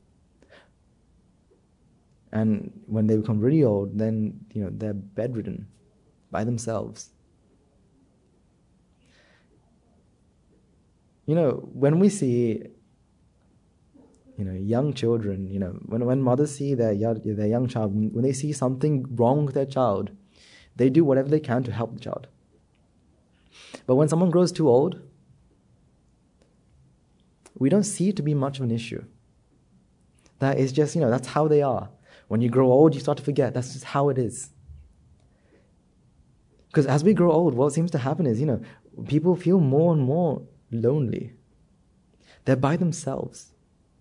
And when they become really old, then they're bedridden by themselves. When we see young children, when mothers see their young child, when they see something wrong with their child, they do whatever they can to help the child. But when someone grows too old, we don't see it to be much of an issue. That is just, that's how they are. When you grow old, you start to forget. That's just how it is. Because as we grow old, what seems to happen is, people feel more and more lonely. They're by themselves.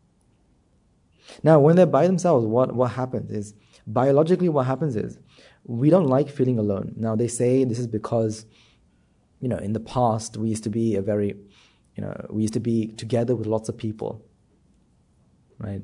Now, when they're by themselves, what happens is, biologically what happens is, we don't like feeling alone. Now, they say this is because, in the past, we used to be we used to be together with lots of people, right?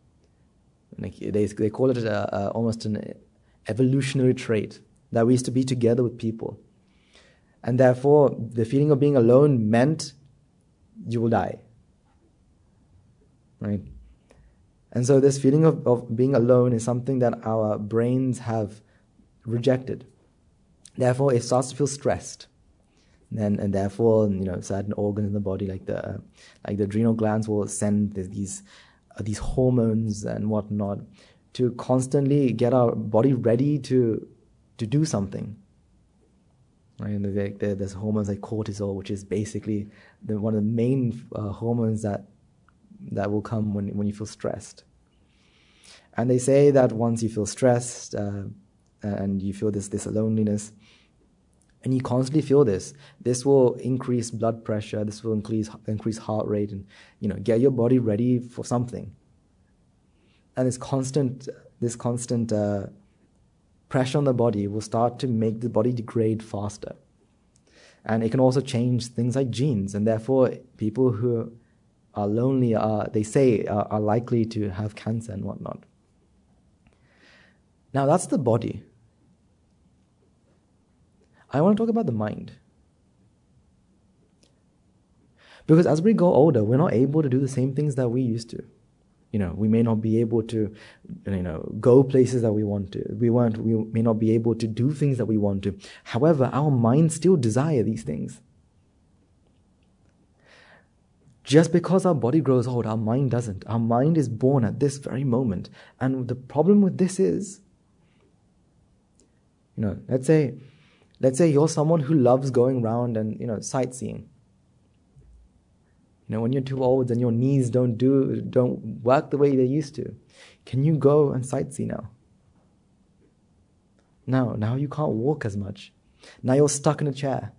They call it almost an evolutionary trait, that we used to be together with people. And therefore, the feeling of being alone meant you will die, right? And so this feeling of being alone is something that our brains have rejected. Therefore, it starts to feel stressed. And therefore, certain organs in the body, like the adrenal glands, will send these hormones and whatnot to constantly get our body ready to do something. Right? And there's hormones like cortisol, which is basically one of the main hormones that will come when you feel stressed. And they say that once you feel stressed and you feel this loneliness, and you constantly feel this will increase blood pressure, this will increase heart rate, and get your body ready for something. And this constant pressure on the body will start to make the body degrade faster. And it can also change things like genes, and therefore people who are lonely are likely to have cancer and whatnot. Now that's the body. I want to talk about the mind. Because as we grow older, we're not able to do the same things that we used to. We may not be able to, go places that we want to. We may not be able to do things that we want to. However, our minds still desire these things. Just because our body grows old, our mind doesn't. Our mind is born at this very moment. And the problem with this is, let's say you're someone who loves going around and sightseeing. When you're too old and your knees don't work the way they used to, can you go and sightsee now? No, now you can't walk as much. Now you're stuck in a chair.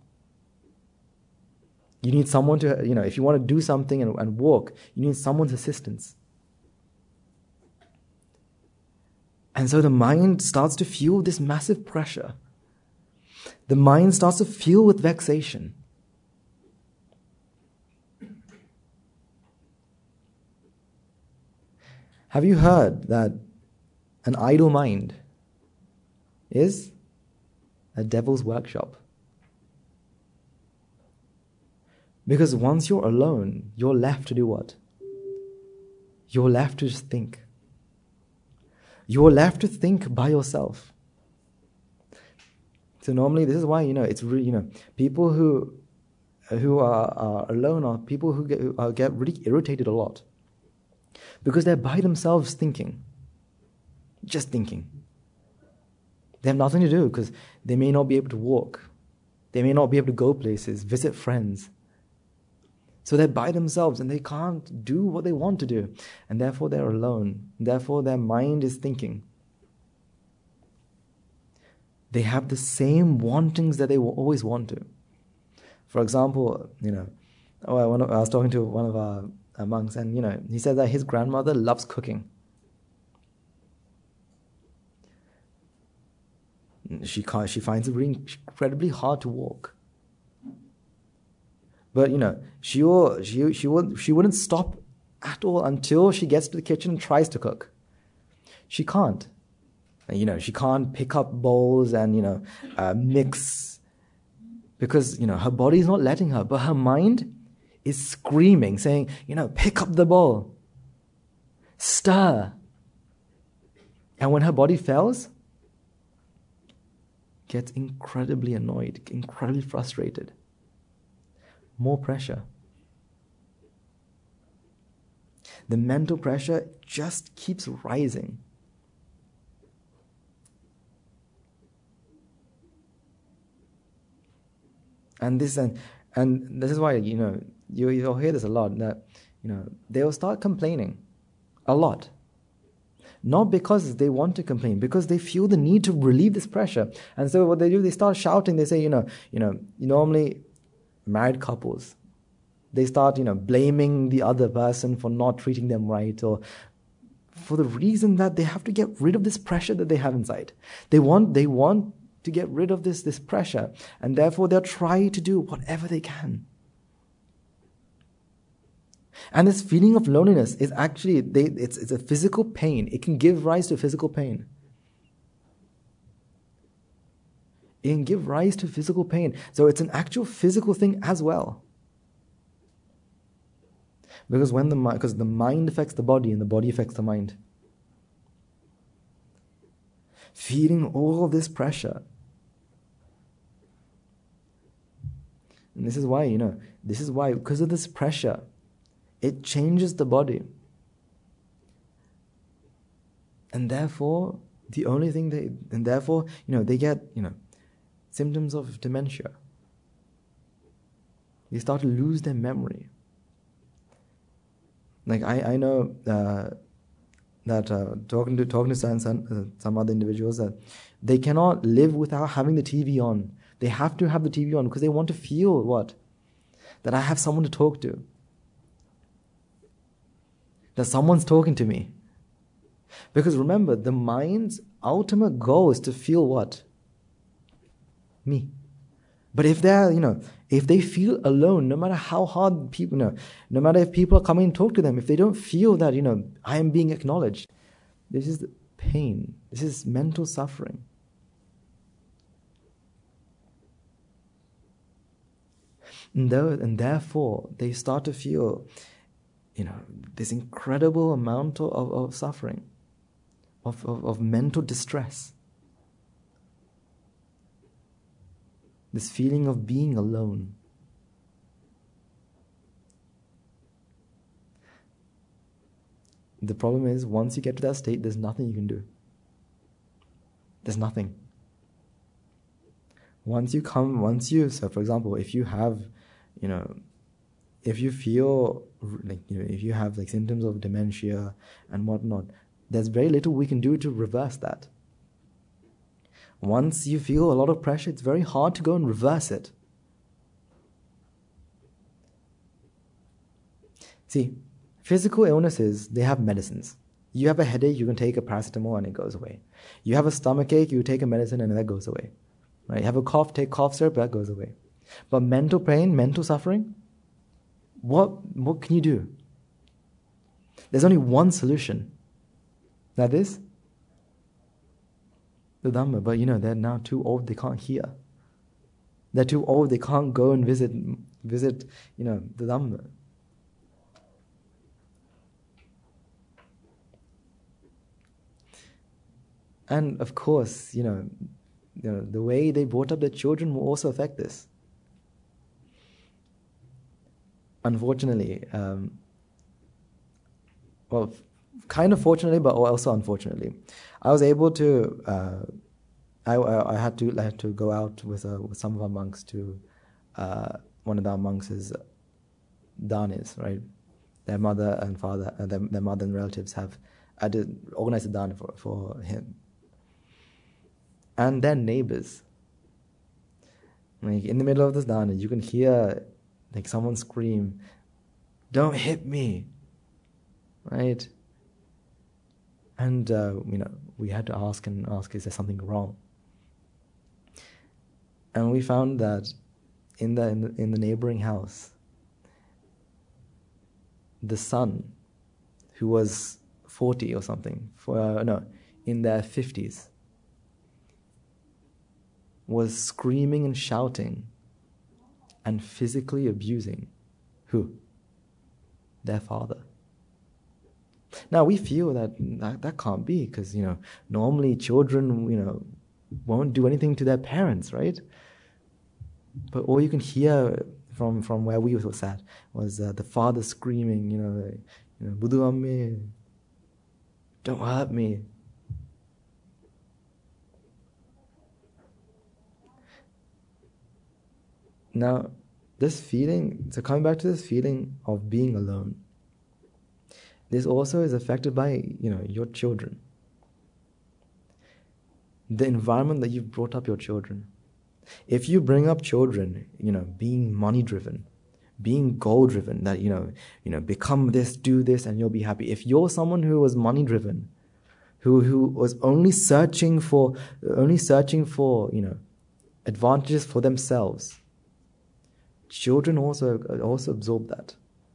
You need someone to, if you want to do something and walk, you need someone's assistance. And so the mind starts to feel this massive pressure. The mind starts to feel with vexation. Have you heard that an idle mind is a devil's workshop? Because once you're alone, you're left to do what? you're left to just think. You're left to think by yourself. So normally, this is why, it's really, people who are alone are people who get really irritated a lot. Because they're by themselves thinking. Just thinking. They have nothing to do because they may not be able to walk. They may not be able to go places, visit friends. So they're by themselves and they can't do what they want to do. And therefore they're alone. Therefore their mind is thinking. They have the same wantings that they always want to. For example, I was talking to one of our monks, and he said that his grandmother loves cooking. She finds it really incredibly hard to walk. But she wouldn't stop at all until she gets to the kitchen and tries to cook. She can't. She can't pick up bowls and mix, because her body's not letting her, but her mind is screaming, saying, pick up the bowl, stir. And when her body fails, gets incredibly annoyed, incredibly frustrated. More pressure. The mental pressure just keeps rising. And this is why you'll hear this a lot, that they will start complaining a lot. Not because they want to complain, because they feel the need to relieve this pressure. And so what they do, they start shouting. They say, normally married couples, they start, blaming the other person for not treating them right, or for the reason that they have to get rid of this pressure that they have inside. They want to get rid of this pressure, and therefore they'll try to do whatever they can. And this feeling of loneliness is actually, it's a physical pain. It can give rise to physical pain. It can give rise to physical pain. So it's an actual physical thing as well. Because the mind affects the body and the body affects the mind. Feeling all of this pressure. And this is why, because of this pressure, it changes the body. And therefore, they get, symptoms of dementia. They start to lose their memory. Like I know that talking to some other individuals, that they cannot live without having the TV on. They have to have the TV on because they want to feel what? That I have someone to talk to. That someone's talking to me. Because remember, the mind's ultimate goal is to feel what? Me. But if if they feel alone, no matter how hard people, no matter if people are coming and talk to them, if they don't feel that, I am being acknowledged, this is pain. This is mental suffering. And therefore, they start to feel this incredible amount of suffering, of mental distress. This feeling of being alone. The problem is, once you get to that state, there's nothing you can do. There's nothing. So for example, if you have, if you feel like, if you have like symptoms of dementia and whatnot, there's very little we can do to reverse that. Once you feel a lot of pressure, it's very hard to go and reverse it. See, physical illnesses, they have medicines. You have a headache, you can take a paracetamol and it goes away. You have a stomachache, you take a medicine and that goes away. Right? You have a cough, take cough syrup, that goes away. But mental pain, mental suffering, what can you do? There's only one solution. That is the Dhamma. But they're now too old, they can't hear. They're too old, they can't go and visit the Dhamma. And of course, the way they brought up their children will also affect this. Unfortunately, well, kind of fortunately, but also unfortunately, I was able to. I had to go out with some of our monks to one of our monks' danis, right? Their mother and father, their mother and relatives have organized a dana for him, and their neighbors. Like in the middle of this dana, you can hear like someone scream, "Don't hit me!" Right? And we had to ask, is there something wrong? And we found that in the neighboring house, the son, who was 40 or something, in their 50s, was screaming and shouting and physically abusing who? Their father. Now we feel that can't be, because normally children won't do anything to their parents, right? But all you can hear from where we were sat was the father screaming, "Budu amme, don't hurt me." Now, this feeling, so coming back to this feeling of being alone, this also is affected by, your children. The environment that you've brought up your children. If you bring up children, being money-driven, being goal-driven, that, become this, do this, and you'll be happy. If you're someone who was money-driven, who was only searching for, advantages for themselves, children also absorb that.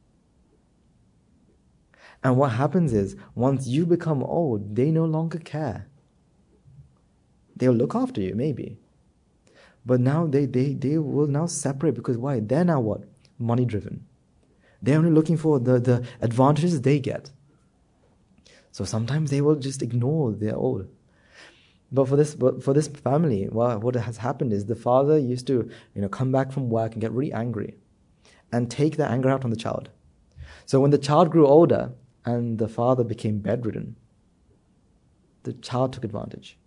And what happens is, once you become old, they no longer care. They'll look after you, maybe. But now they will now separate, because why? They're now what? Money driven. They're only looking for the advantages they get. So sometimes they will just ignore their old. But for this family, what has happened is the father used to come back from work and get really angry and take the anger out on the child. So when the child grew older and the father became bedridden, the child took advantage.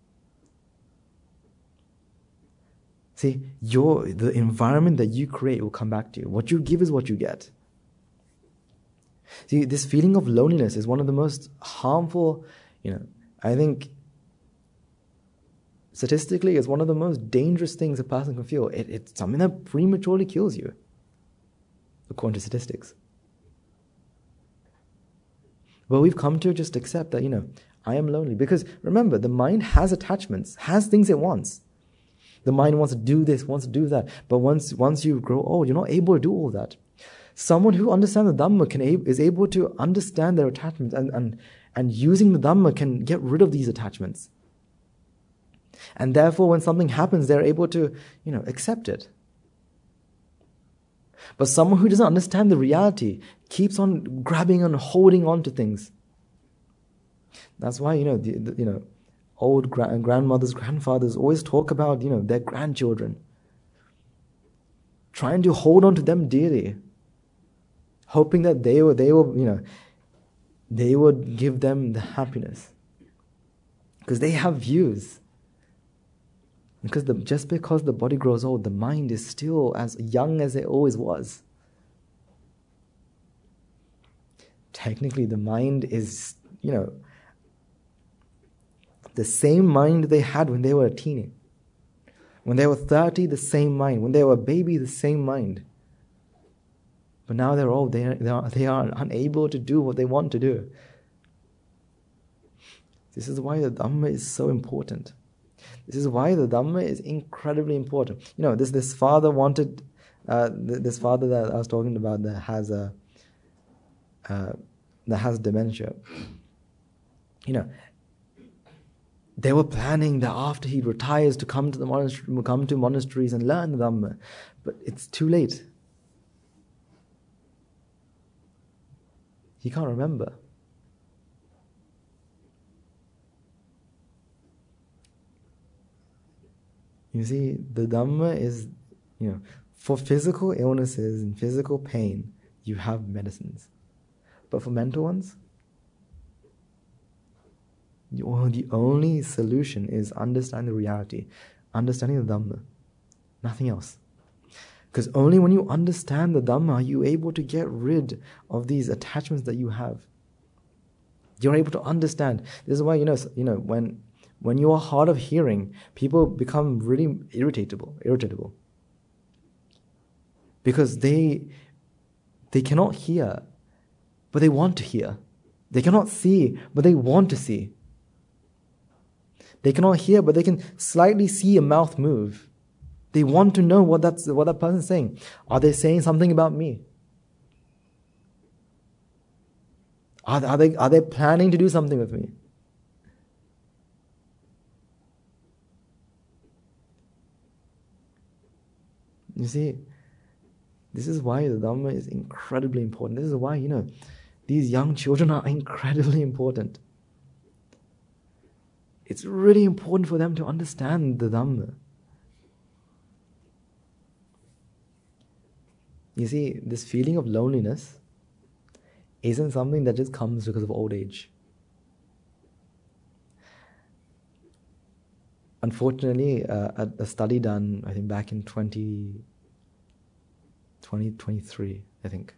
See, the environment that you create will come back to you. What you give is what you get. See, this feeling of loneliness is one of the most harmful, I think, statistically, it's one of the most dangerous things a person can feel. It's something that prematurely kills you, according to statistics. But we've come to just accept that, I am lonely. Because remember, the mind has attachments, has things it wants. The mind wants to do this, wants to do that. But once you grow old, you're not able to do all that. Someone who understands the Dhamma is able to understand their attachments, and using the Dhamma can get rid of these attachments. And therefore, when something happens, they're able to, accept it. But someone who doesn't understand the reality keeps on grabbing and holding on to things. That's why, old grandmothers, grandfathers always talk about, their grandchildren. Trying to hold on to them dearly. Hoping that they would give them the happiness. Because they have views. Just because the body grows old, the mind is still as young as it always was. Technically, the mind is, the same mind they had when they were a teenager. When they were 30, the same mind. When they were a baby, the same mind. But now they're old. They are unable to do what they want to do. This is why the Dhamma is so important. This is why the Dhamma is incredibly important. This father wanted, this father that I was talking about that has dementia. They were planning that after he retires to come to monasteries and learn the Dhamma, but it's too late. He can't remember. You see, the Dhamma is, for physical illnesses and physical pain, you have medicines. But for mental ones, the only solution is understanding the reality, understanding the Dhamma, nothing else. Because only when you understand the Dhamma are you able to get rid of these attachments that you have. You're able to understand. This is why, when you are hard of hearing, people become really irritable. Because they cannot hear, but they want to hear. They cannot see, but they want to see. They cannot hear, but they can slightly see a mouth move. They want to know what that person is saying. Are they saying something about me? Are they planning to do something with me? You see, this is why the Dhamma is incredibly important. This is why, these young children are incredibly important. It's really important for them to understand the Dhamma. You see, this feeling of loneliness isn't something that just comes because of old age. Unfortunately, a study done, I think back in 2023, I think,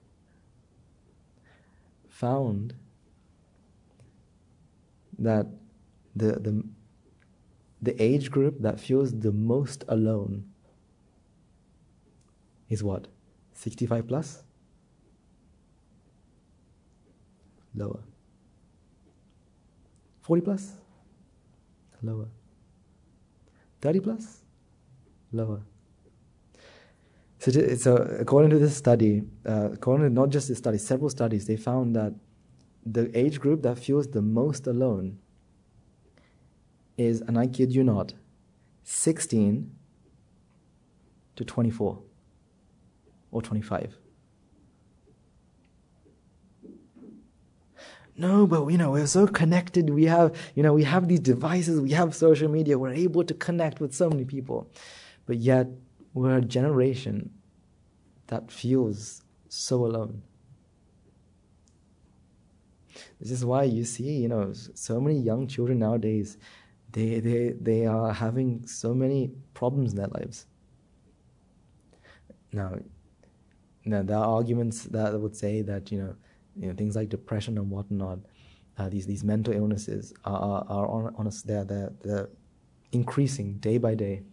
found that the age group that feels the most alone is what? 65 plus? Lower. 40 plus? Lower. 30 plus? Lower. So according to this study, according to not just this study, several studies, they found that the age group that feels the most alone is, and I kid you not, 16 to 24 or 25. No, but we're so connected. We have these devices, we have social media, we're able to connect with so many people. But yet, we're a generation that feels so alone. This is why you see, so many young children nowadays, they are having so many problems in their lives. Now there are arguments that would say that things like depression and whatnot, these mental illnesses are on us. They're increasing day by day.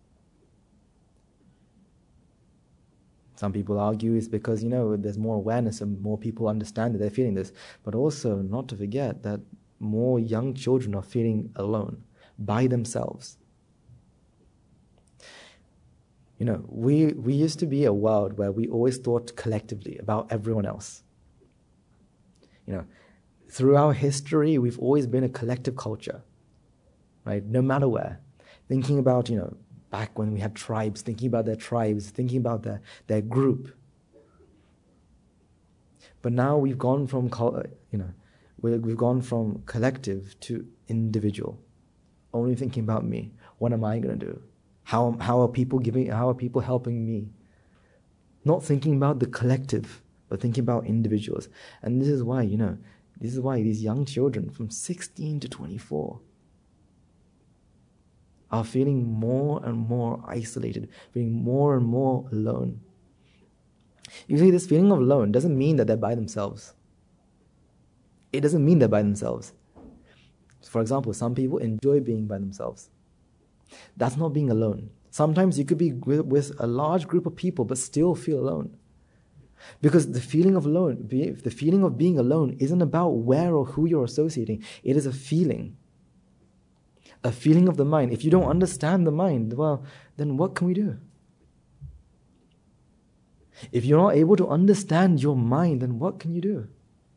Some people argue it's because there's more awareness and more people understand that they're feeling this. But also not to forget that more young children are feeling alone by themselves. We used to be a world where we always thought collectively about everyone else. Through our history, we've always been a collective culture, right? No matter where. Thinking about, back when we had tribes, thinking about their tribes, thinking about their group. But now we've gone from, we've gone from collective to individual. Only thinking about me. What am I going to do? How are people helping me? Not thinking about the collective, but thinking about individuals. And this is why, these young children from 16 to 24 are feeling more and more isolated, feeling more and more alone. You see, this feeling of alone doesn't mean that they're by themselves. It doesn't mean they're by themselves. For example, some people enjoy being by themselves. That's not being alone. Sometimes you could be with a large group of people but still feel alone. Because the feeling of being alone isn't about where or who you're associating. It is a feeling of the mind. If you don't understand the mind, well, then what can we do? If you're not able to understand your mind, then what can you do?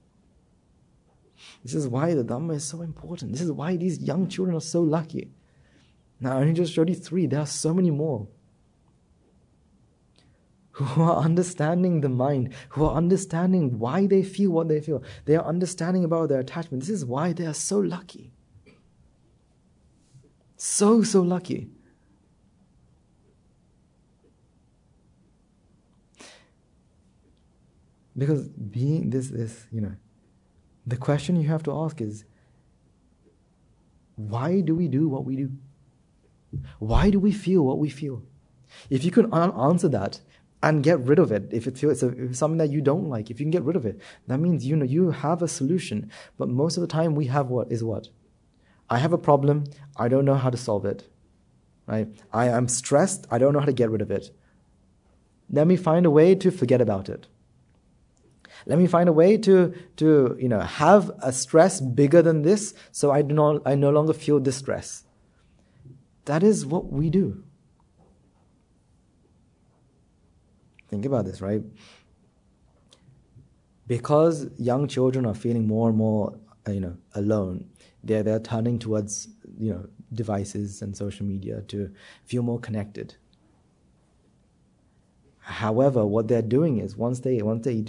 This is why the Dhamma is so important. This is why these young children are so lucky. Now, I only just showed you 3. There are so many more who are understanding the mind, who are understanding why they feel what they feel. They are understanding about their attachment. This is why they are so lucky. So lucky. Because being this, the question you have to ask is, why do we do what we do? Why do we feel what we feel? If you can answer that and get rid of it, if it's something that you don't like, if you can get rid of it, that means you have a solution. But most of the time we have what? I have a problem, I don't know how to solve it. Right? I am stressed, I don't know how to get rid of it. Let me find a way to forget about it. Let me find a way to have a stress bigger than this, so I no longer feel this stress. That is what we do. Think about this, right? Because young children are feeling more and more, alone. They're turning towards, devices and social media to feel more connected. However, what they're doing is once they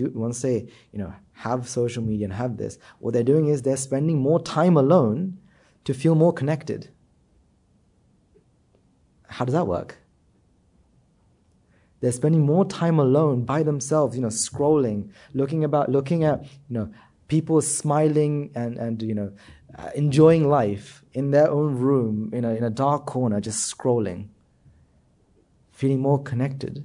have social media and have this, what they're doing is they're spending more time alone to feel more connected. How does that work? They're spending more time alone by themselves, scrolling, looking at people smiling and enjoying life in their own room, in a dark corner, just scrolling, feeling more connected.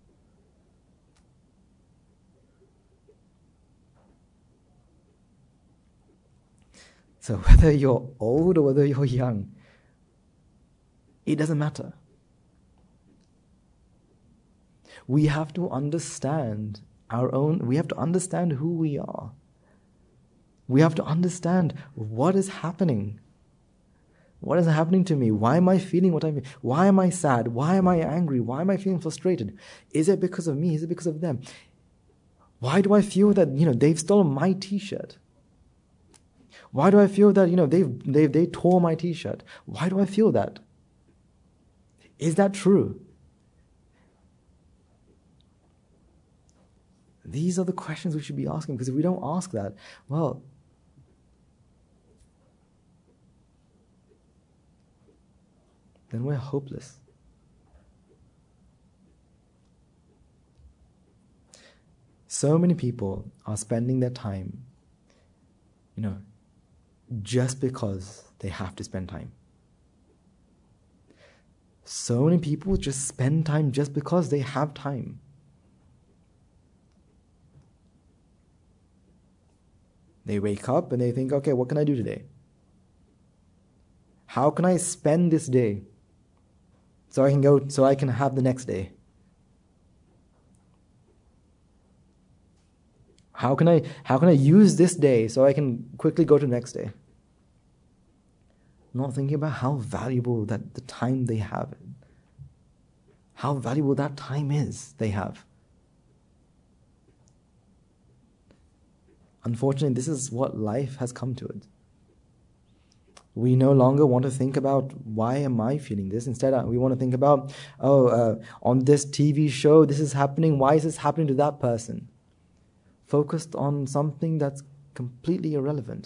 So whether you're old or whether you're young, it doesn't matter. We have to understand we have to understand who we are. We have to understand what is happening. What is happening to me? Why am I feeling what I'm feeling? Why am I sad? Why am I angry? Why am I feeling frustrated? Is it because of me? Is it because of them? Why do I feel that, they've stolen my t-shirt? Why do I feel that, they tore my t-shirt? Why do I feel that? Is that true? These are the questions we should be asking, because if we don't ask that, well, then we're hopeless. So many people are spending their time, just because they have to spend time. So many people just spend time just because they have time. They wake up and they think, okay, what can I do today? How can I spend this day so I can have the next day? How can I use this day so I can quickly go to the next day? Not thinking about how valuable that the time they have, how valuable that time is they have. Unfortunately, this is what life has come to it. We no longer want to think about, why am I feeling this? Instead, we want to think about, on this TV show, this is happening. Why is this happening to that person? Focused on something that's completely irrelevant.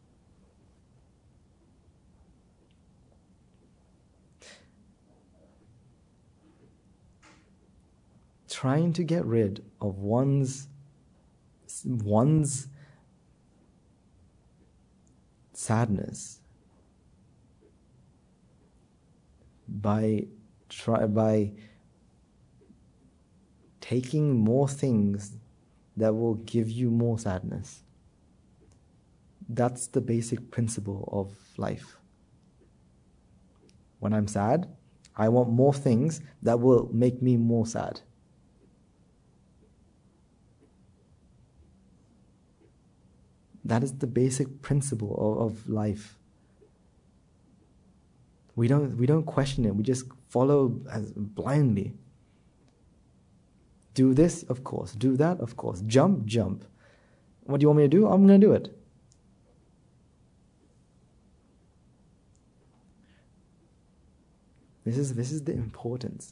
Trying to get rid of one's sadness by taking more things that will give you more sadness. That's the basic principle of life. When I'm sad, I want more things that will make me more sad. That is the basic principle of life. We don't question it. We just follow as blindly. Do this, of course. Do that, of course. Jump. What do you want me to do? I'm going to do it. This is the importance.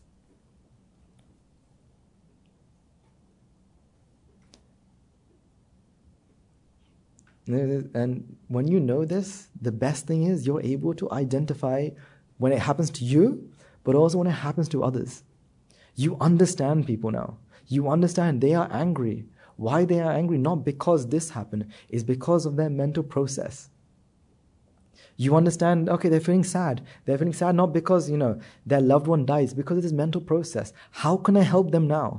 And when you know this, the best thing is you're able to identify when it happens to you, but also when it happens to others. You understand people now. You understand they are angry. why they are angry, not because this happened, is because of their mental process. You understand, okay, they're feeling sad. They're feeling sad not because, their loved one dies, because of this mental process. How can I help them now?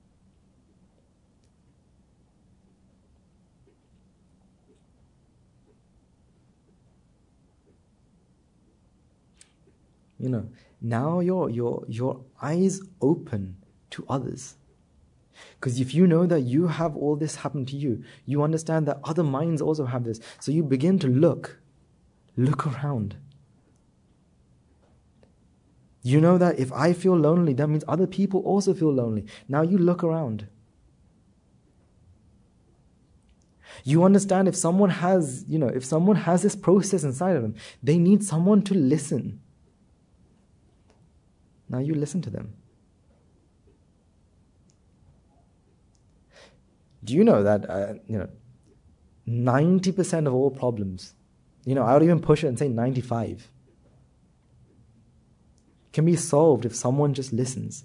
Now your eyes open to others. Because if you know that you have all this happen to you, you understand that other minds also have this. So you begin to look around. You know that if I feel lonely, that means other people also feel lonely. Now you look around. You understand if someone has this process inside of them, they need someone to listen. Now you listen to them. Do you know that 90% of all problems, I would even push it and say 95, can be solved if someone just listens.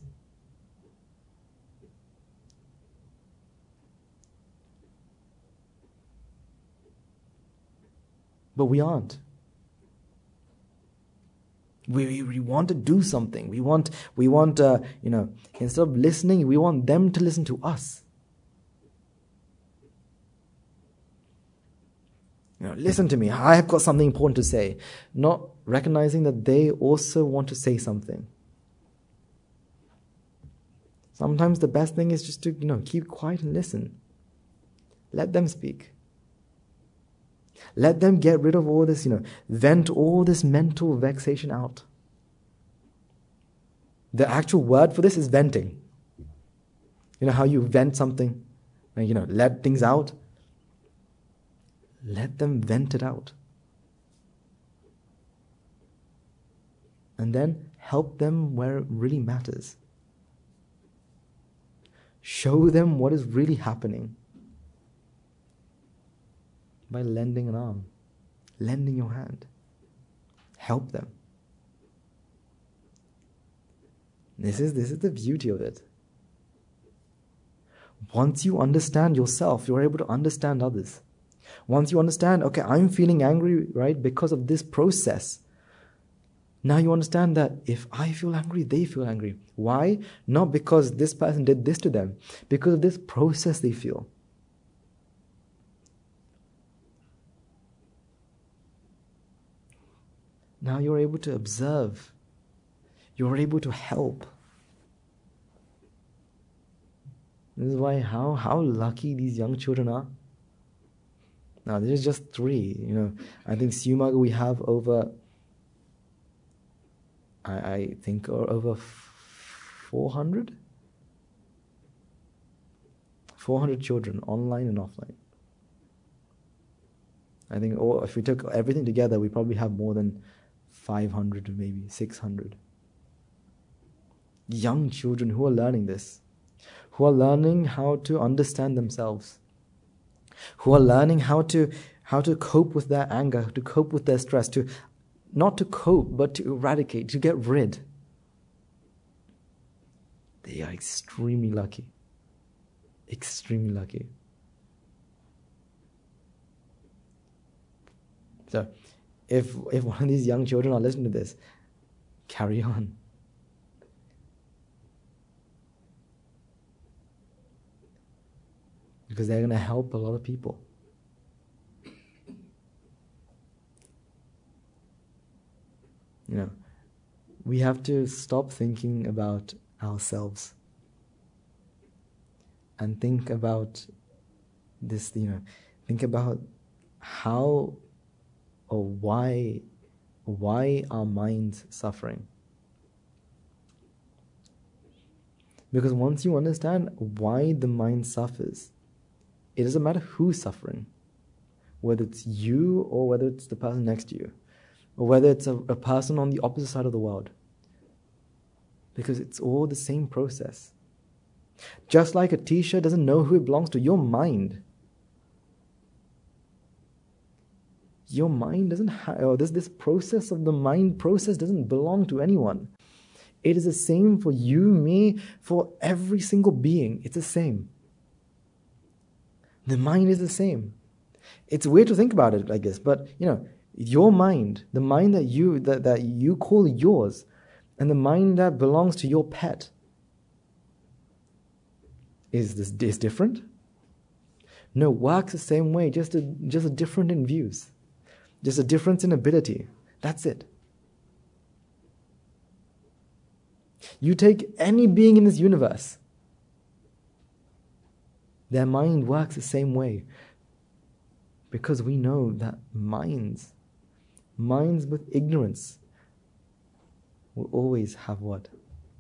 But we aren't. We want to do something. We want instead of listening, we want them to listen to us. Listen to me. I have got something important to say. Not recognizing that they also want to say something. Sometimes the best thing is just to keep quiet and listen. Let them speak. Let them get rid of all this, vent all this mental vexation out. The actual word for this is venting. How you vent something, let things out. Let them vent it out. And then help them where it really matters. Show them what is really happening. By lending an arm, lending your hand. Help them. This is the beauty of it. Once you understand yourself, you're able to understand others. Once you understand, okay, I'm feeling angry, right, because of this process. Now you understand that if I feel angry, they feel angry. Why? Not because this person did this to them, because of this process they feel. Now you're able to observe. You're able to help. This is why how lucky these young children are. Now this is just 3. I think Siumaga we have over, I think over 400 children, online and offline. I think if we took everything together, we probably have more than 500, maybe 600. Young children who are learning this, who are learning how to understand themselves, who are learning how to cope with their anger, to cope with their stress, not to cope, but to eradicate, to get rid. They are extremely lucky. Extremely lucky. So, if one of these young children are listening to this, carry on. Because they're going to help a lot of people. We have to stop thinking about ourselves and think about this, think about how or why our mind's suffering. Because once you understand why the mind suffers, it doesn't matter who's suffering, whether it's you or whether it's the person next to you, or whether it's a person on the opposite side of the world. Because it's all the same process. Just like a t-shirt doesn't know who it belongs to, your mind doesn't have, this process of the mind process doesn't belong to anyone. It is the same for you, me, for every single being. It's the same. The mind is the same. It's weird to think about it like this, but your mind, the mind that you call yours, and the mind that belongs to your pet, is different? No, works the same way, just a different in views, just a difference in ability. That's it. You take any being in this universe, their mind works the same way, because we know that minds with ignorance will always have what?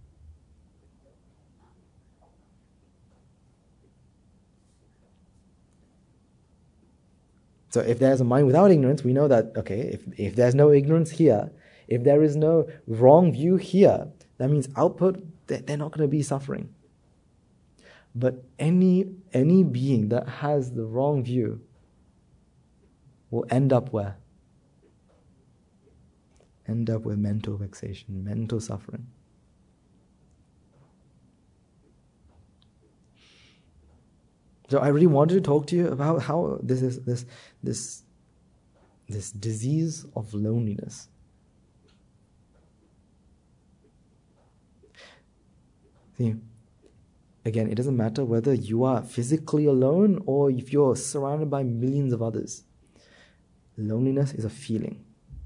So if there's a mind without ignorance, we know that, okay, if there's no ignorance here, if there is no wrong view here, that means output, they're not going to be suffering. But any being that has the wrong view will end up where? End up with mental vexation, mental suffering. So I really wanted to talk to you about how this disease of loneliness. See, again, it doesn't matter whether you are physically alone or if you're surrounded by millions of others. Loneliness is a feeling.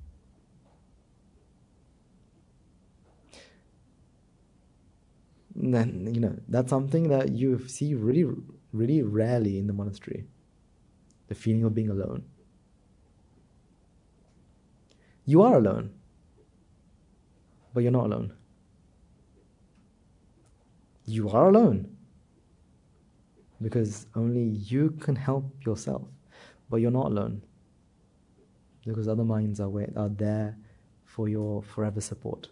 And then, that's something that you see really, really rarely in the monastery. The feeling of being alone. You are alone, but you're not alone. You are alone because only you can help yourself, but you're not alone because other minds are there for your forever support.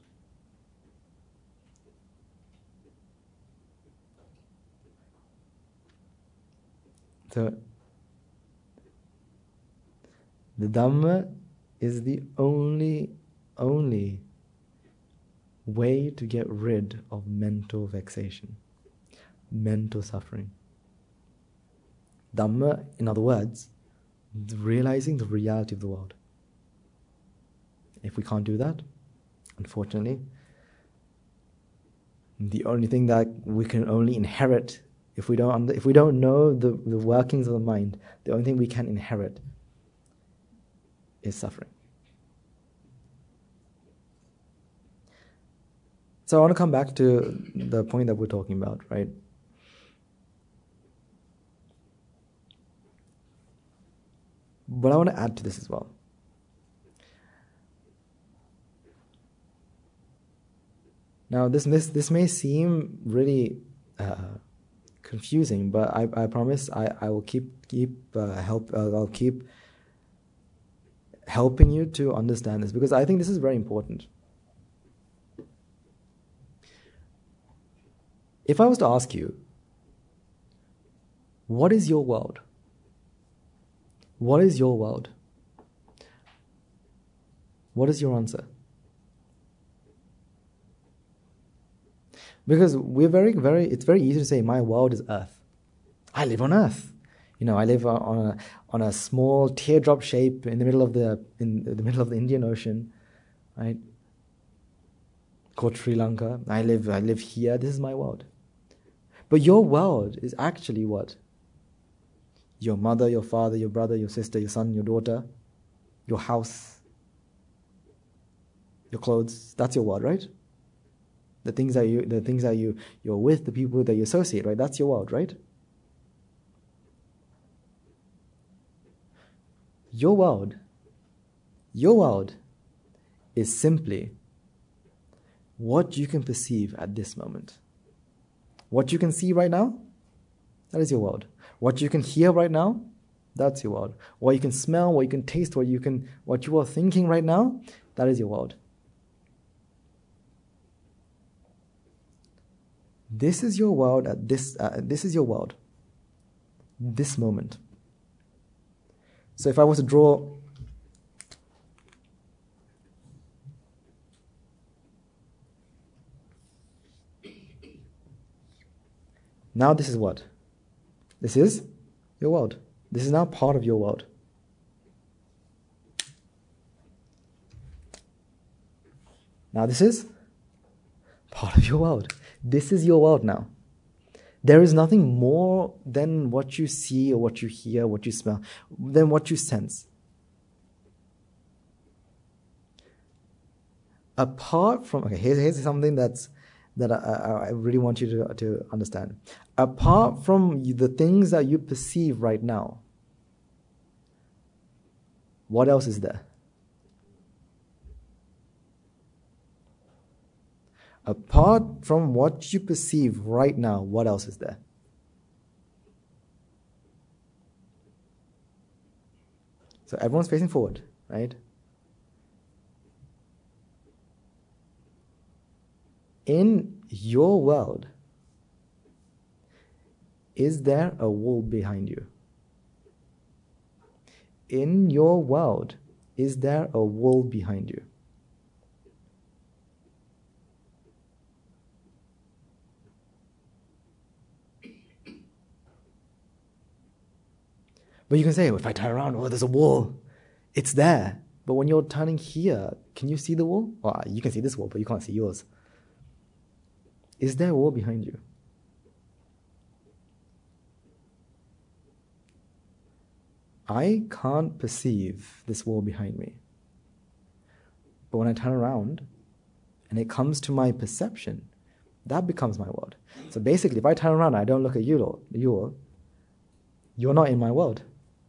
So, the Dhamma is the only way to get rid of mental vexation, mental suffering. Dhamma, in other words, realizing the reality of the world. If we can't do that, unfortunately, the only thing that we can only inherit, if we don't know the workings of the mind, the only thing we can inherit is suffering. So I want to come back to the point that we're talking about, right? But I want to add to this as well. Now, this may seem really confusing, but I promise I will keep helping you to understand this, because I think this is very important. If I was to ask you, what is your world? What is your world? What is your answer? Because it's very easy to say, my world is Earth. I live on Earth. I live on a small teardrop shape in the middle of the Indian Ocean, right? Called Sri Lanka. I live here. This is my world. But your world is actually what? Your mother, your father, your brother, your sister, your son, your daughter, your house, your clothes. That's your world, right? The things that you're with, the people that you associate, right? That's your world, right? Your world is simply what you can perceive at this moment. What you can see right now, that is your world. What you can hear right now, that's your world. What you can smell, what you can taste, what you are thinking right now, that is your world. This is your world this is your world. This moment. So if I was to draw now, this is what? This is your world. This is now part of your world. Now this is part of your world. This is your world now. There is nothing more than what you see or what you hear, what you smell, than what you sense. Apart from, okay, here's something that I really want you to understand. Apart from the things that you perceive right now, what else is there? Apart from what you perceive right now, what else is there? So everyone's facing forward, right? In your world, is there a wall behind you? In your world, is there a wall behind you? But you can say, if I turn around, oh, there's a wall. It's there. But when you're turning here, can you see the wall? Well, you can see this wall, but you can't see yours. Is there a wall behind you? I can't perceive this wall behind me. But when I turn around and it comes to my perception, that becomes my world. So basically, if I turn around and I don't look at you're not in my world.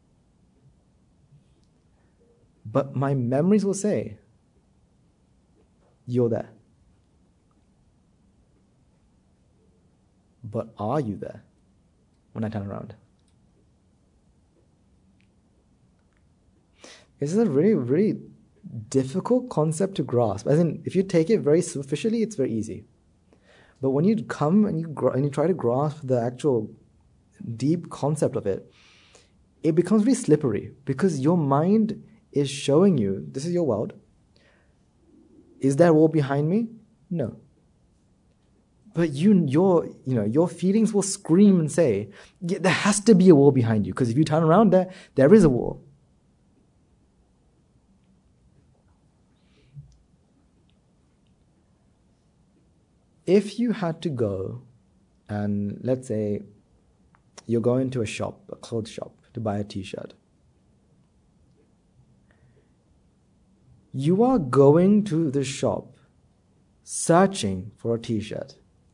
But my memories will say, you're there. But are you there when I turn around? This is a really, really difficult concept to grasp. As in, if you take it very superficially, it's very easy. But when you come and you try to grasp the actual deep concept of it, it becomes really slippery because your mind is showing you, this is your world. Is there a wall behind me? No. But your feelings will scream and say, yeah, there has to be a wall behind you, because if you turn around there is a wall. If you had to go and, let's say, you're going to a shop, a clothes shop, to buy a t-shirt. You are going to the shop searching for a t-shirt.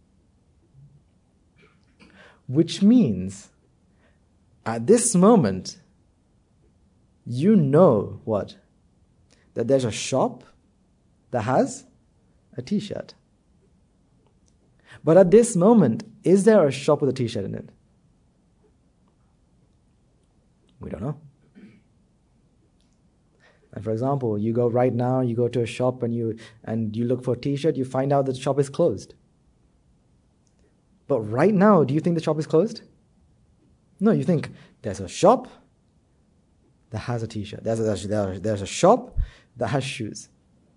Which means, at this moment, you know what? That there's a shop that has a t-shirt. But at this moment, is there a shop with a t-shirt in it? We don't know. And for example, you go to a shop and you look for a t-shirt, you find out that the shop is closed. But right now, do you think the shop is closed? No, you think there's a shop that has a t-shirt. There's a shop that has shoes.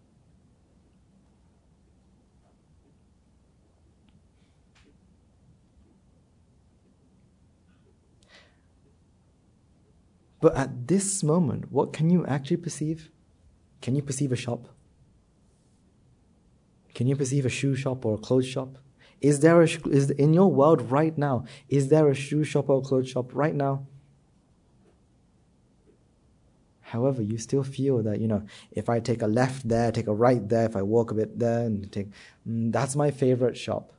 But at this moment, what can you actually perceive? Can you perceive a shop? Can you perceive a shoe shop or a clothes shop? Is in your world right now, is there a shoe shop or a clothes shop right now? However, you still feel that, if I take a left there, take a right there, if I walk a bit there, and that's my favorite shop.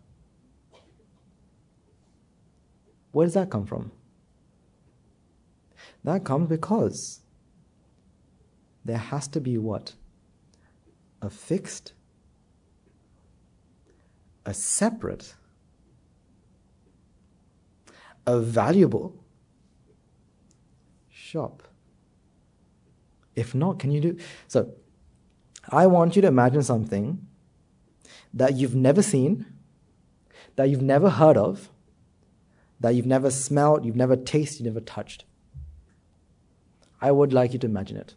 Where does that come from? That comes because there has to be what? A fixed, a separate, a valuable shop. If not, can you do? So, I want you to imagine something that you've never seen, that you've never heard of, that you've never smelled, you've never tasted, you've never touched. I would like you to imagine it.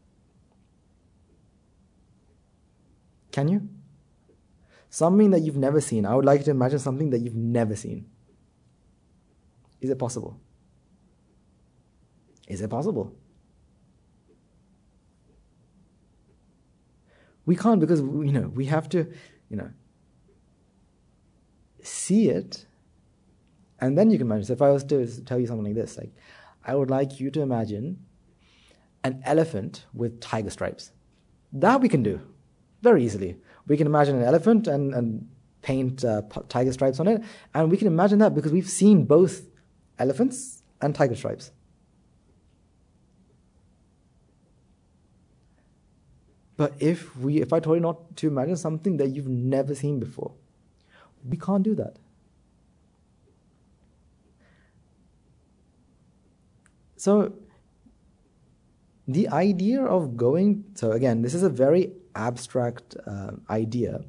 Can you? Something that you've never seen. I would like you to imagine something that you've never seen. Is it possible? Is it possible? We can't, because we have to see it, and then you can imagine. So if I was to tell you something like this, like, I would like you to imagine an elephant with tiger stripes. That we can do very easily. We can imagine an elephant and paint tiger stripes on it, and we can imagine that because we've seen both elephants and tiger stripes. But if I told you not to imagine something that you've never seen before, we can't do that. So the idea of going, so again, this is a very abstract idea,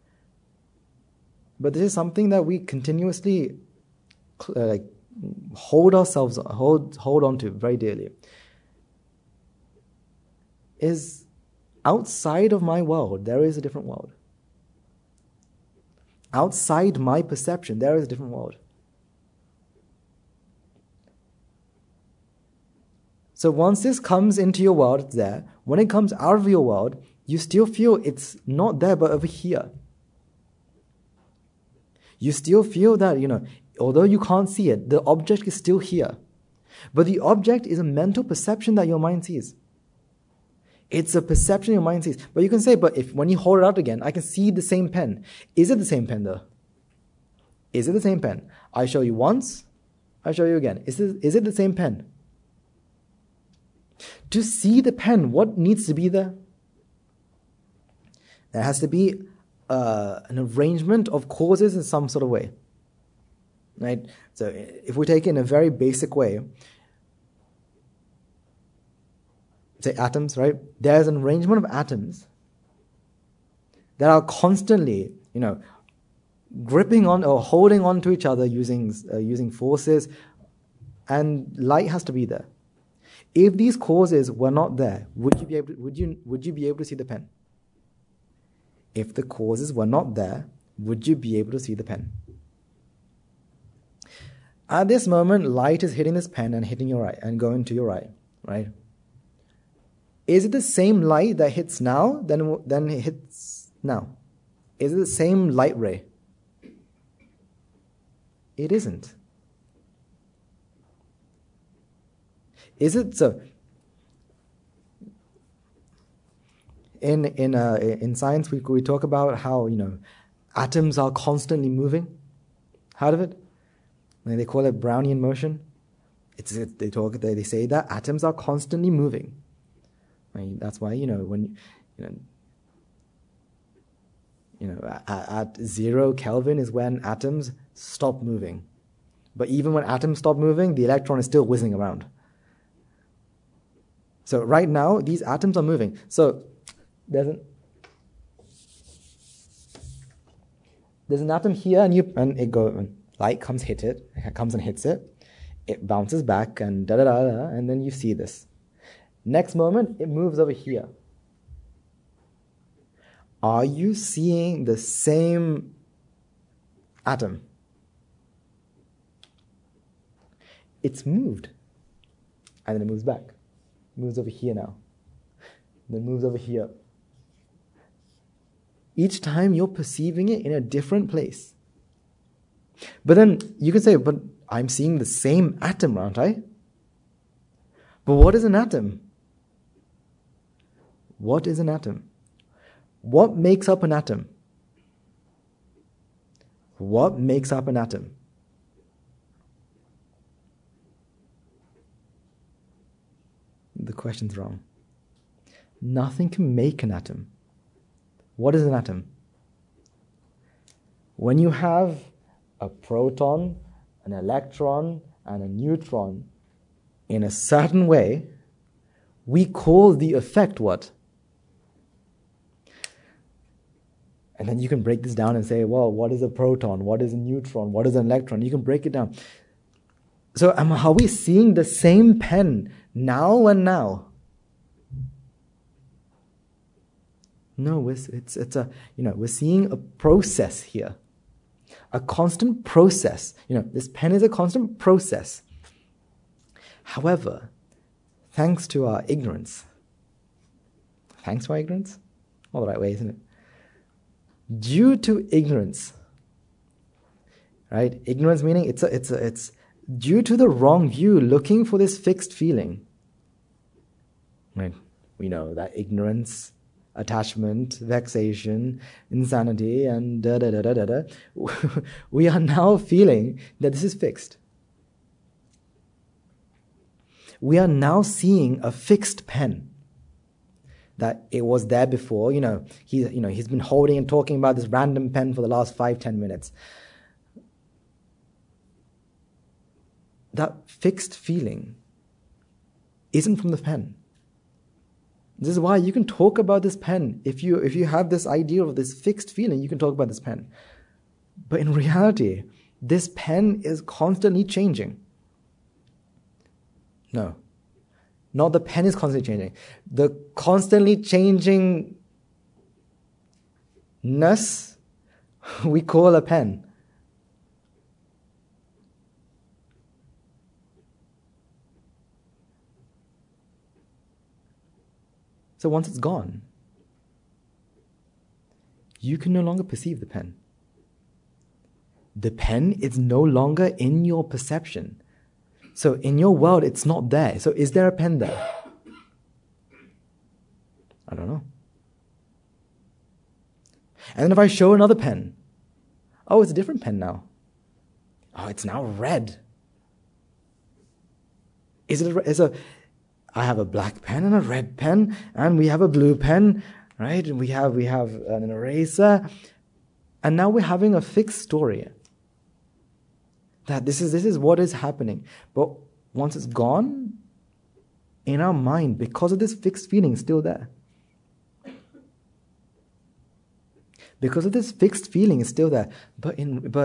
but this is something that we continuously hold on to very dearly. Is outside of my world, there is a different world. Outside my perception, there is a different world. So once this comes into your world, it's there. When it comes out of your world, you still feel it's not there, but over here. You still feel that, although you can't see it, the object is still here. But the object is a mental perception that your mind sees. It's a perception your mind sees. But you can say, but when you hold it out again, I can see the same pen. Is it the same pen though? Is it the same pen? I show you once, I show you again. Is it the same pen? To see the pen, what needs to be there? There has to be an arrangement of causes in some sort of way. Right? So if we take it in a very basic way, say atoms, right? There's an arrangement of atoms that are constantly, gripping on or holding on to each other using forces, and light has to be there. If these causes were not there, would you be able to see the pen? If the causes were not there, would you be able to see the pen? At this moment, light is hitting this pen and hitting your eye and going to your eye, right? Is it the same light that hits now than it hits now? Is it the same light ray? It isn't. Is it so? In science, we talk about how atoms are constantly moving. Heard of it? And they call it Brownian motion. They say that atoms are constantly moving. That's why at 0 Kelvin is when atoms stop moving. But even when atoms stop moving, the electron is still whizzing around. So right now, these atoms are moving. So there's an atom here, and light comes and hits it. It bounces back and and then you see this. Next moment, it moves over here. Are you seeing the same atom? It's moved. And then it moves back. It moves over here now. Then it moves over here. Each time you're perceiving it in a different place. But then you can say, but I'm seeing the same atom, aren't I? But what is an atom? What is an atom? What makes up an atom? What makes up an atom? The question's wrong. Nothing can make an atom. What is an atom? When you have a proton, an electron, and a neutron in a certain way, we call the effect what? And then you can break this down and say, well, what is a proton? What is a neutron? What is an electron? You can break it down. So are we seeing the same pen now and now? No, we're seeing a process here. A constant process. This pen is a constant process. However, thanks to our ignorance. Thanks to our ignorance? Not the right way, isn't it? Due to ignorance. Right? Ignorance meaning it's due to the wrong view, looking for this fixed feeling. Right? We know that ignorance, attachment, vexation, insanity, and da. We are now feeling that this is fixed. We are now seeing a fixed pen. That it was there before. He's been holding and talking about this random pen for the last 5-10 minutes. That fixed feeling isn't from the pen. This is why you can talk about this pen. If you have this idea of this fixed feeling, you can talk about this pen. But in reality, this pen is constantly changing. No. Not the pen is constantly changing. The constantly changingness we call a pen. So once it's gone, you can no longer perceive the pen. The pen is no longer in your perception. So in your world, it's not there. So is there a pen there? I don't know. And then if I show another pen, oh, it's a different pen now. Oh, it's now red. I have a black pen and a red pen, and we have a blue pen, right? And we have an eraser, and now we're having a fixed story. That this is what is happening. But once it's gone, in our mind, because of this fixed feeling, still there. Because of this fixed feeling, is still there. But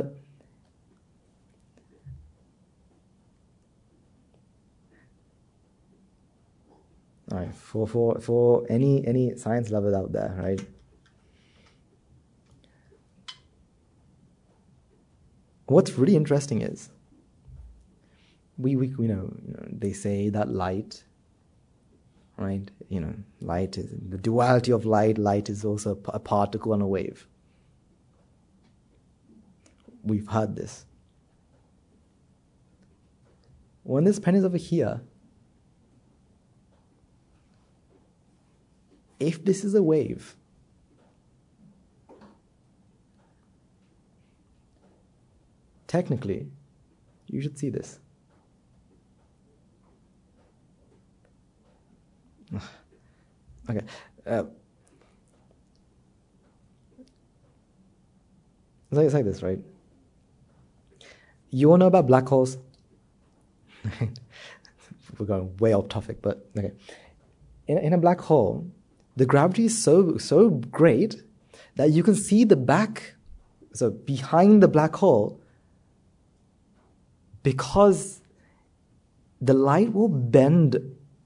all right, for any science lovers out there, right? What's really interesting is, we know they say that light, right? Light is the duality of light. Light is also a particle and a wave. We've heard this. When this pen is over here, if this is a wave, technically, you should see this. Okay. It's like this, right? You all know about black holes? We're going way off topic, but okay. In a black hole, the gravity is so great that you can see the back, so behind the black hole, because the light will bend.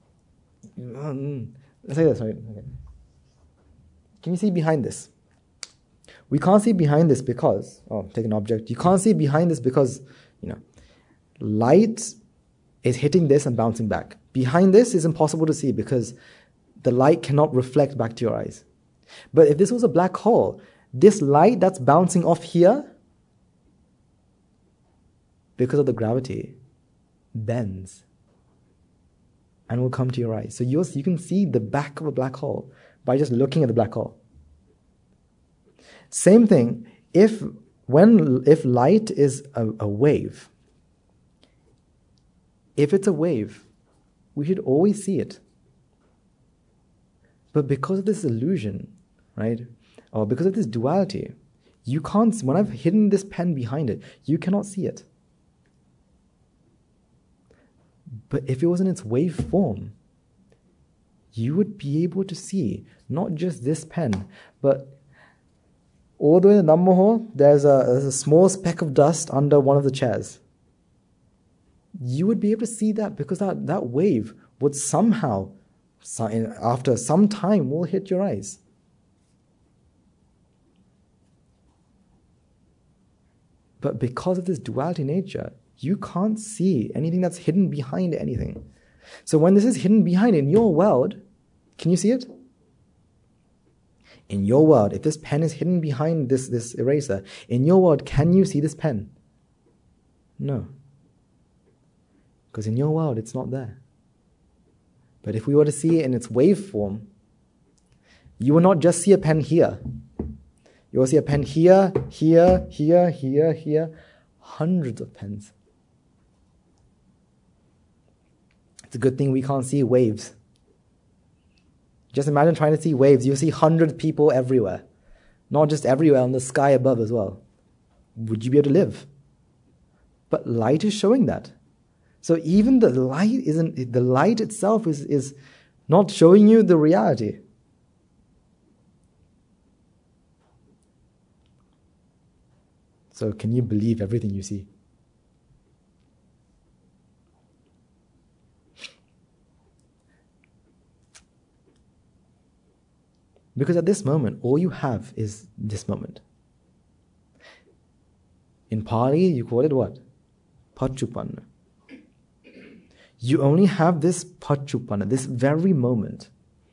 Let's say this, right? Okay. Can you see behind this? We can't see behind this because, take an object. You can't see behind this because, light is hitting this and bouncing back. Behind this is impossible to see because the light cannot reflect back to your eyes. But if this was a black hole, this light that's bouncing off here, because of the gravity, bends and will come to your eyes. So you can see the back of a black hole by just looking at the black hole. Same thing, if light is a wave, if it's a wave, we should always see it. But because of this illusion, right, or because of this duality, you can't, when I've hidden this pen behind it, you cannot see it. But if it was in its wave form, you would be able to see not just this pen, but all the way in the number hall, there's a small speck of dust under one of the chairs. You would be able to see that because that wave would somehow, after some time, will hit your eyes. But because of this duality nature, you can't see anything that's hidden behind anything. So when this is hidden behind in your world, can you see it? In your world, if this pen is hidden behind this eraser, in your world, can you see this pen? No. Because in your world, it's not there. But if we were to see it in its waveform, you will not just see a pen here. You will see a pen here, here, here, here, here. Hundreds of pens. It's a good thing we can't see waves. Just imagine trying to see waves. You see hundreds of people everywhere. Not just everywhere, on the sky above as well. Would you be able to live? But light is showing that. So even the light itself is not showing you the reality. So can you believe everything you see? Because at this moment, all you have is this moment. In Pali, you call it what? Pachupanna. You only have this Pachupanna, this very moment.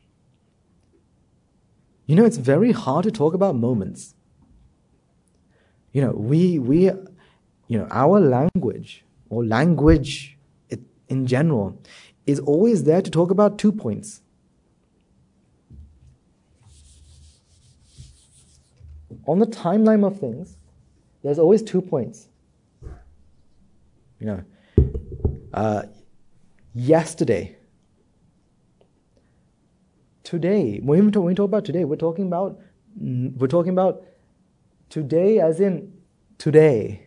You know, it's very hard to talk about moments. You know, our language, or language in general, is always there to talk about 2 points. On the timeline of things, there's always 2 points. You know, yesterday, today. When we talk about today, we're talking about today as in today.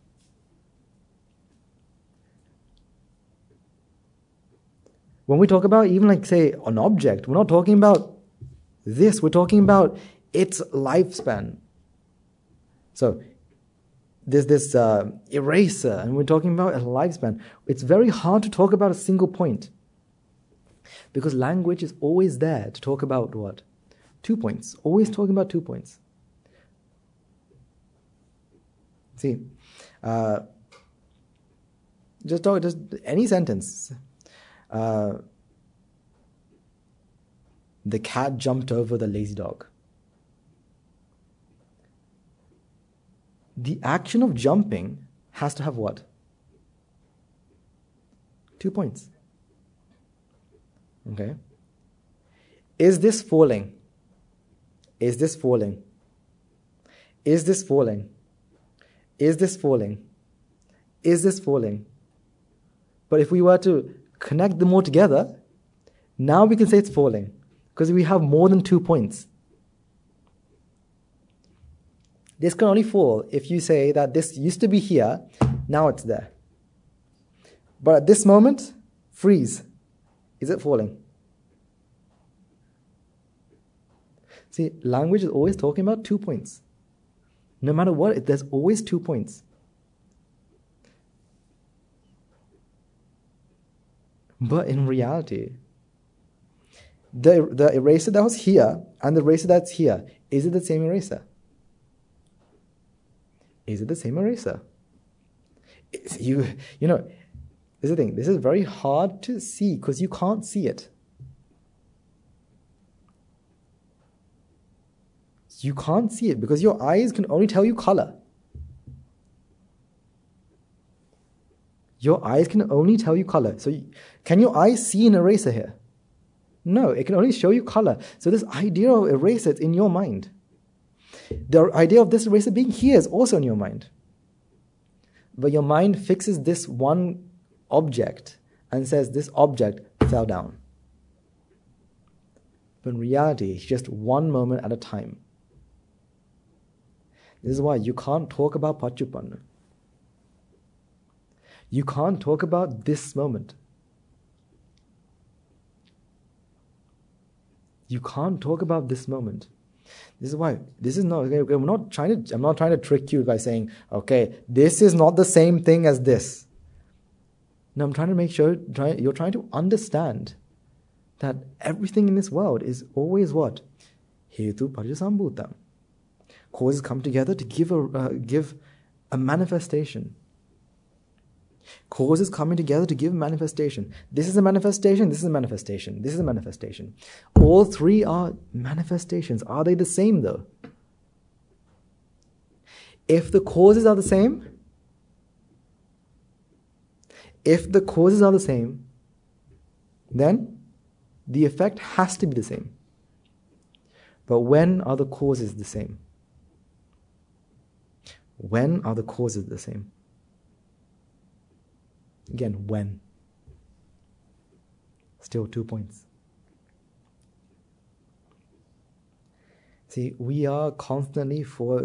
When we talk about even like say an object, we're not talking about this, we're talking about its lifespan. So there's this eraser, and we're talking about a lifespan. It's very hard to talk about a single point, because language is always there to talk about what? 2 points. Always talking about 2 points. See, just any sentence. The cat jumped over the lazy dog. The action of jumping has to have what? 2 points. Okay. Is this falling? Is this falling? Is this falling? Is this falling? Is this falling? But if we were to connect them all together, now we can say it's falling, because we have more than 2 points. This can only fall if you say that this used to be here, now it's there. But at this moment, freeze. Is it falling? See, language is always talking about 2 points. No matter what, there's always 2 points. But in reality, the eraser that was here and the eraser that's here, is it the same eraser? Is it the same eraser? You know, this is the thing. This is very hard to see because you can't see it. You can't see it because your eyes can only tell you color. Your eyes can only tell you color. So can your eyes see an eraser here? No, it can only show you color. So this idea of eraser is in your mind. The idea of this eraser being here is also in your mind. But your mind fixes this one object and says this object fell down. But in reality, it's just one moment at a time. This is why you can't talk about Pachupanna. You can't talk about this moment. You can't talk about this moment. This is why, this is not, I'm not trying to trick you by saying, okay, this is not the same thing as this. No, I'm trying to make sure, you're trying to understand that everything in this world is always what? Hetu Parijasambhutam. Causes come together to give a manifestation. Causes coming together to give manifestation. This is a manifestation, this is a manifestation, this is a manifestation. All three are manifestations. Are they the same though? If the causes are the same, then the effect has to be the same. But when are the causes the same? When are the causes the same? Again, when? Still 2 points. See, we are constantly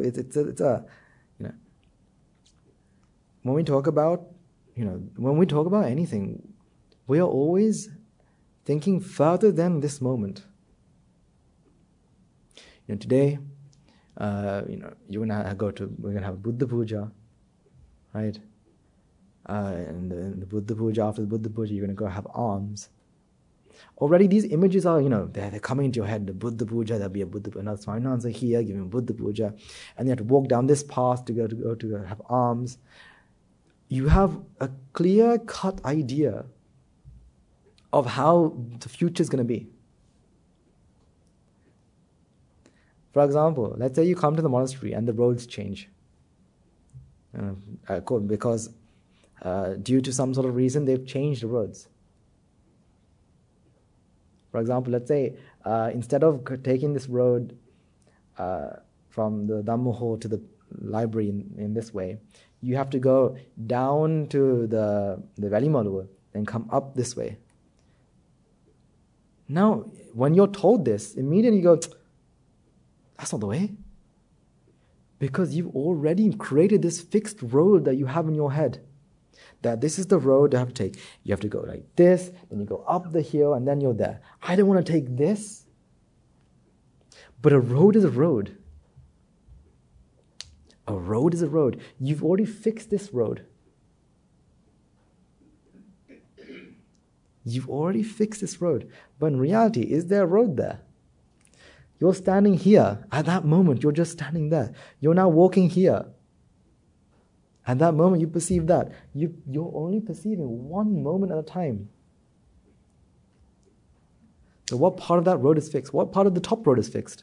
when we talk about anything, we are always thinking further than this moment. Today, we're gonna have Buddha Puja, right? And the Buddha Puja, after the Buddha Puja, you're gonna go have alms. Already these images are, they're coming into your head. The Buddha Puja, there'll be a Buddha Puja, another Swaminatha here giving Buddha Puja, and you have to walk down this path to go to have alms. You have a clear-cut idea of how the future is going to be. For example, let's say you come to the monastery and the roads change. Because due to some sort of reason, they've changed the roads. For example, let's say instead of taking this road from the Dhamma hall to the library in this way, you have to go down to the Valimalur and come up this way. Now, when you're told this, immediately you go, that's not the way. Because you've already created this fixed road that you have in your head. That this is the road you have to take. You have to go like this, then you go up the hill, and then you're there. I don't want to take this. But a road is a road. A road is a road. You've already fixed this road. You've already fixed this road. But in reality, is there a road there? You're standing here. At that moment, you're just standing there. You're now walking here. At that moment, you perceive that. You're only perceiving one moment at a time. So what part of that road is fixed? What part of the top road is fixed?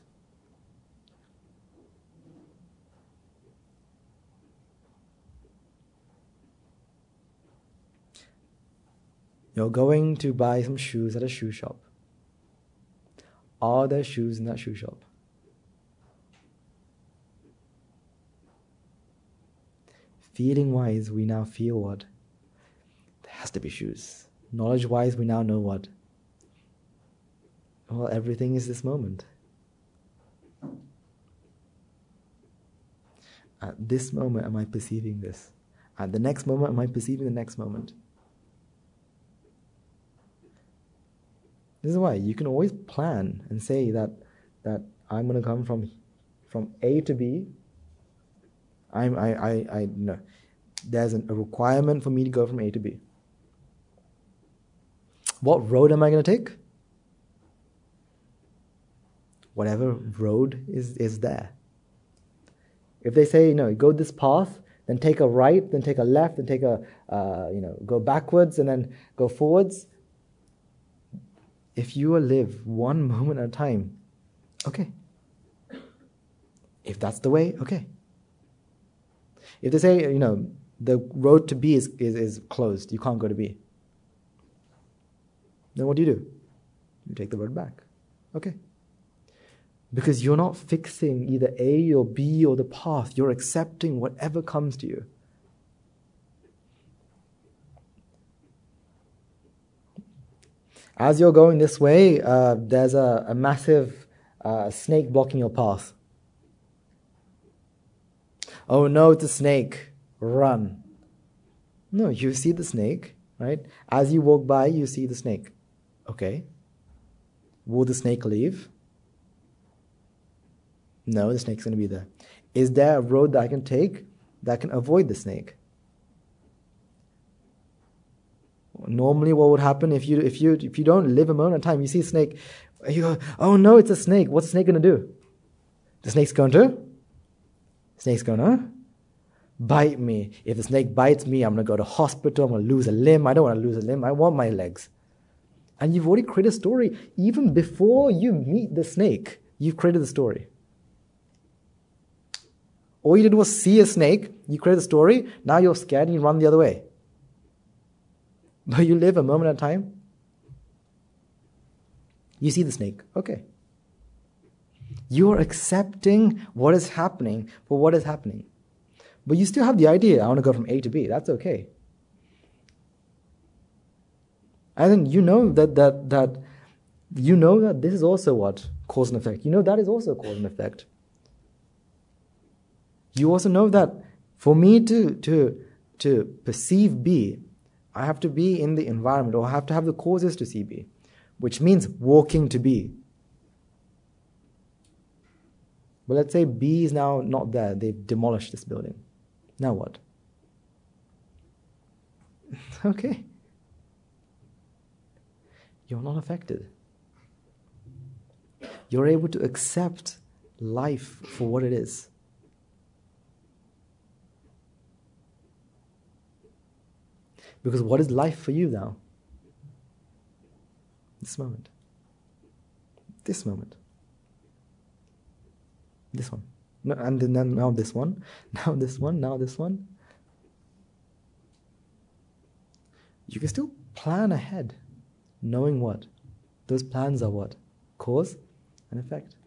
You're going to buy some shoes at a shoe shop. Are there shoes in that shoe shop? Feeling-wise, we now feel what? There has to be shoes. Knowledge-wise, we now know what? Well, everything is this moment. At this moment, am I perceiving this? At the next moment, am I perceiving the next moment? This is why you can always plan and say that I'm going to come from A to B. There's a requirement for me to go from A to B. What road am I going to take? Whatever road is there. If they say, go this path, then take a right, then take a left, then take go backwards and then go forwards. If you live one moment at a time, okay. If that's the way, okay. If they say, the road to B is closed, you can't go to B, then what do? You take the road back. Okay. Because you're not fixing either A or B or the path. You're accepting whatever comes to you. As you're going this way, there's a massive snake blocking your path. Oh no, it's a snake. Run. No, you see the snake, right? As you walk by, you see the snake. Okay. Will the snake leave? No, the snake's going to be there. Is there a road that I can take that can avoid the snake? Normally, what would happen if you don't live a moment at a time, you see a snake, you go, oh no, it's a snake. What's the snake going to do? The snake's going to bite me. If the snake bites me, I'm going to go to hospital, I'm going to lose a limb. I don't want to lose a limb, I want my legs. And you've already created a story. Even before you meet the snake, you've created the story. All you did was see a snake, you created the story, now you're scared and you run the other way. But you live a moment at a time. You see the snake, okay. You're accepting what is happening for what is happening. But you still have the idea, I want to go from A to B, that's okay. And then you know that you know that this is also what? Cause and effect. You know that is also cause and effect. You also know that for me to perceive B, I have to be in the environment, or I have to have the causes to see B, which means walking to B. But let's say B is now not there. They've demolished this building. Now what? Okay. You're not affected. You're able to accept life for what it is. Because what is life for you now? This moment. This moment. This one. No, and then now this one. Now this one. Now this one. You can still plan ahead, knowing what? Those plans are what? Cause and effect.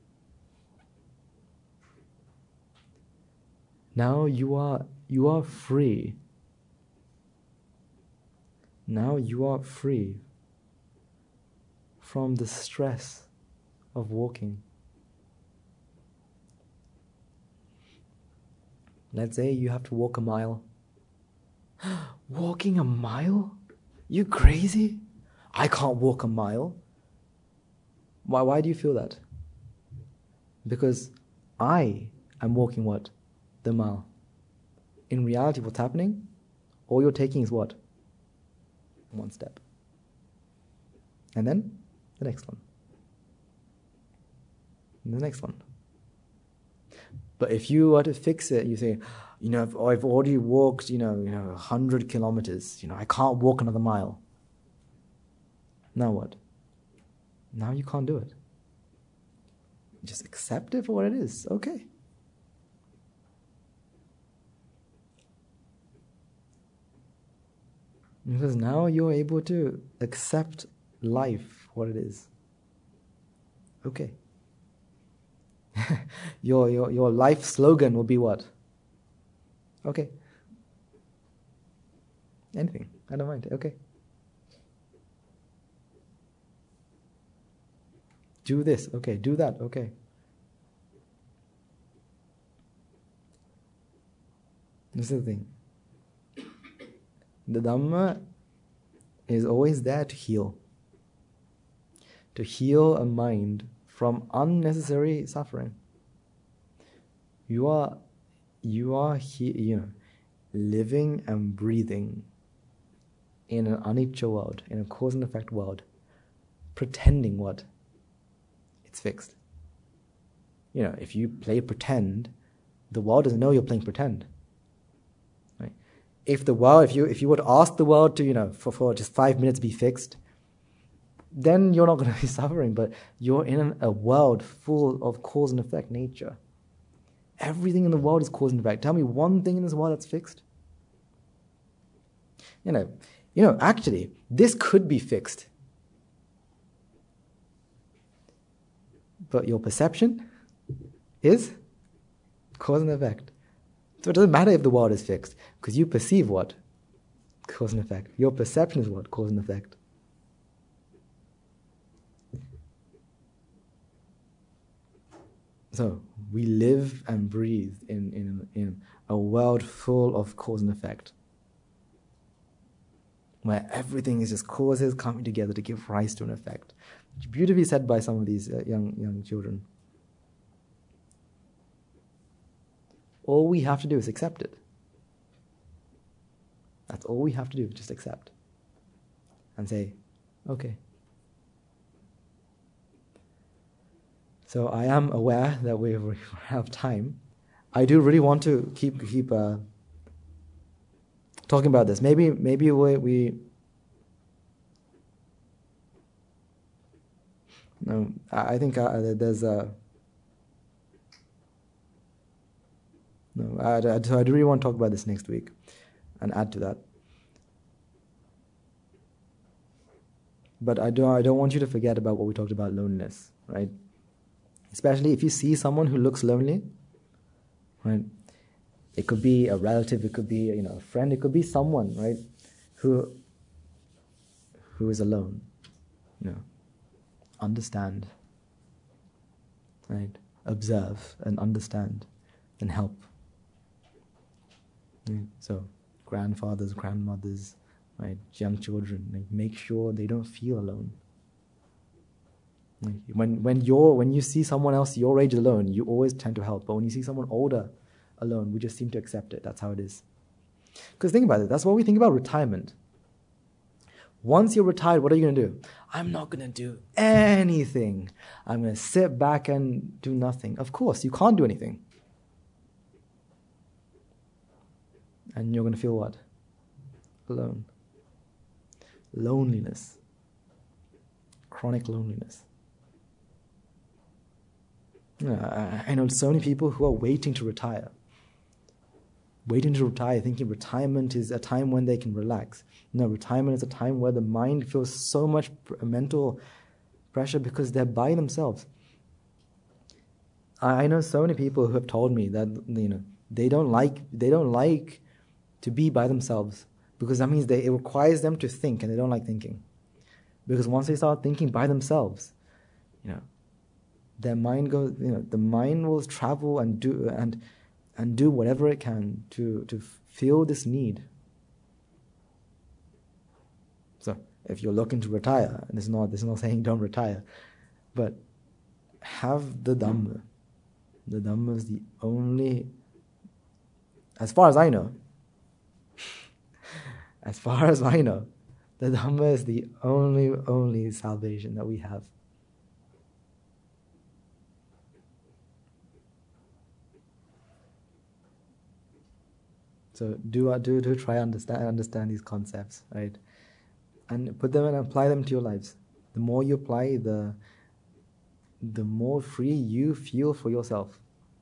Now you are free. Now you are free from the stress of walking. Let's say you have to walk a mile. Walking a mile? You crazy? I can't walk a mile. Why do you feel that? Because I am walking what? The mile. In reality, what's happening? All you're taking is what? One step. And then the next one. And the next one. But if you were to fix it, you say, I've already walked, 100 kilometers. I can't walk another mile. Now what? Now you can't do it. Just accept it for what it is. Okay. Because now you're able to accept life for what it is. Okay. Your life slogan will be what? Okay. Anything. I don't mind. Okay. Do this. Okay. Do that. Okay. This is the thing. The Dhamma is always there to heal. To heal a mind from unnecessary suffering. You are here, living and breathing in an anicca world, in a cause and effect world, pretending what? It's fixed. If you play pretend, the world doesn't know you're playing pretend. Right? If you were to ask the world to, for just 5 minutes be fixed, then you're not going to be suffering, but you're in a world full of cause and effect nature. Everything in the world is cause and effect. Tell me one thing in this world that's fixed. Actually, this could be fixed. But your perception is cause and effect. So it doesn't matter if the world is fixed, because you perceive what? Cause and effect. Your perception is what? Cause and effect. So we live and breathe in a world full of cause and effect, where everything is just causes coming together to give rise to an effect. Beautifully said by some of these young children. All we have to do is accept it. That's all we have to do, just accept. And say, okay. So I am aware that we have time. I do really want to keep talking about this. Maybe we no, I think there's a no. I do really want to talk about this next week and add to that. But I don't want you to forget about what we talked about, loneliness, right? Especially if you see someone who looks lonely, right? It could be a relative, it could be a friend, it could be someone, right, who is alone. Understand, right? Observe and understand and help. Right? So, grandfathers, grandmothers, right, young children, make sure they don't feel alone. When you see someone else your age alone, you always tend to help. But when you see someone older alone, we just seem to accept it. That's how it is. Because think about it. That's what we think about retirement. Once you're retired, what are you going to do? I'm not going to do anything. I'm going to sit back and do nothing. Of course, you can't do anything. And you're going to feel what? Alone. Loneliness. Chronic loneliness. I know so many people who are waiting to retire. Thinking retirement is a time when they can relax. No, retirement is a time where the mind feels so much mental pressure because they're by themselves. I know so many people who have told me that they don't like to be by themselves because that means it requires them to think, and they don't like thinking. Because once they start thinking by themselves, their mind goes. The mind will travel and do whatever it can to feel this need. So if you're looking to retire, and this is not saying don't retire, but have the Dhamma. The Dhamma is the only, as far as I know, the Dhamma is the only salvation that we have. So do try understand these concepts, right? And put them and apply them to your lives. The more you apply, the more free you feel for yourself.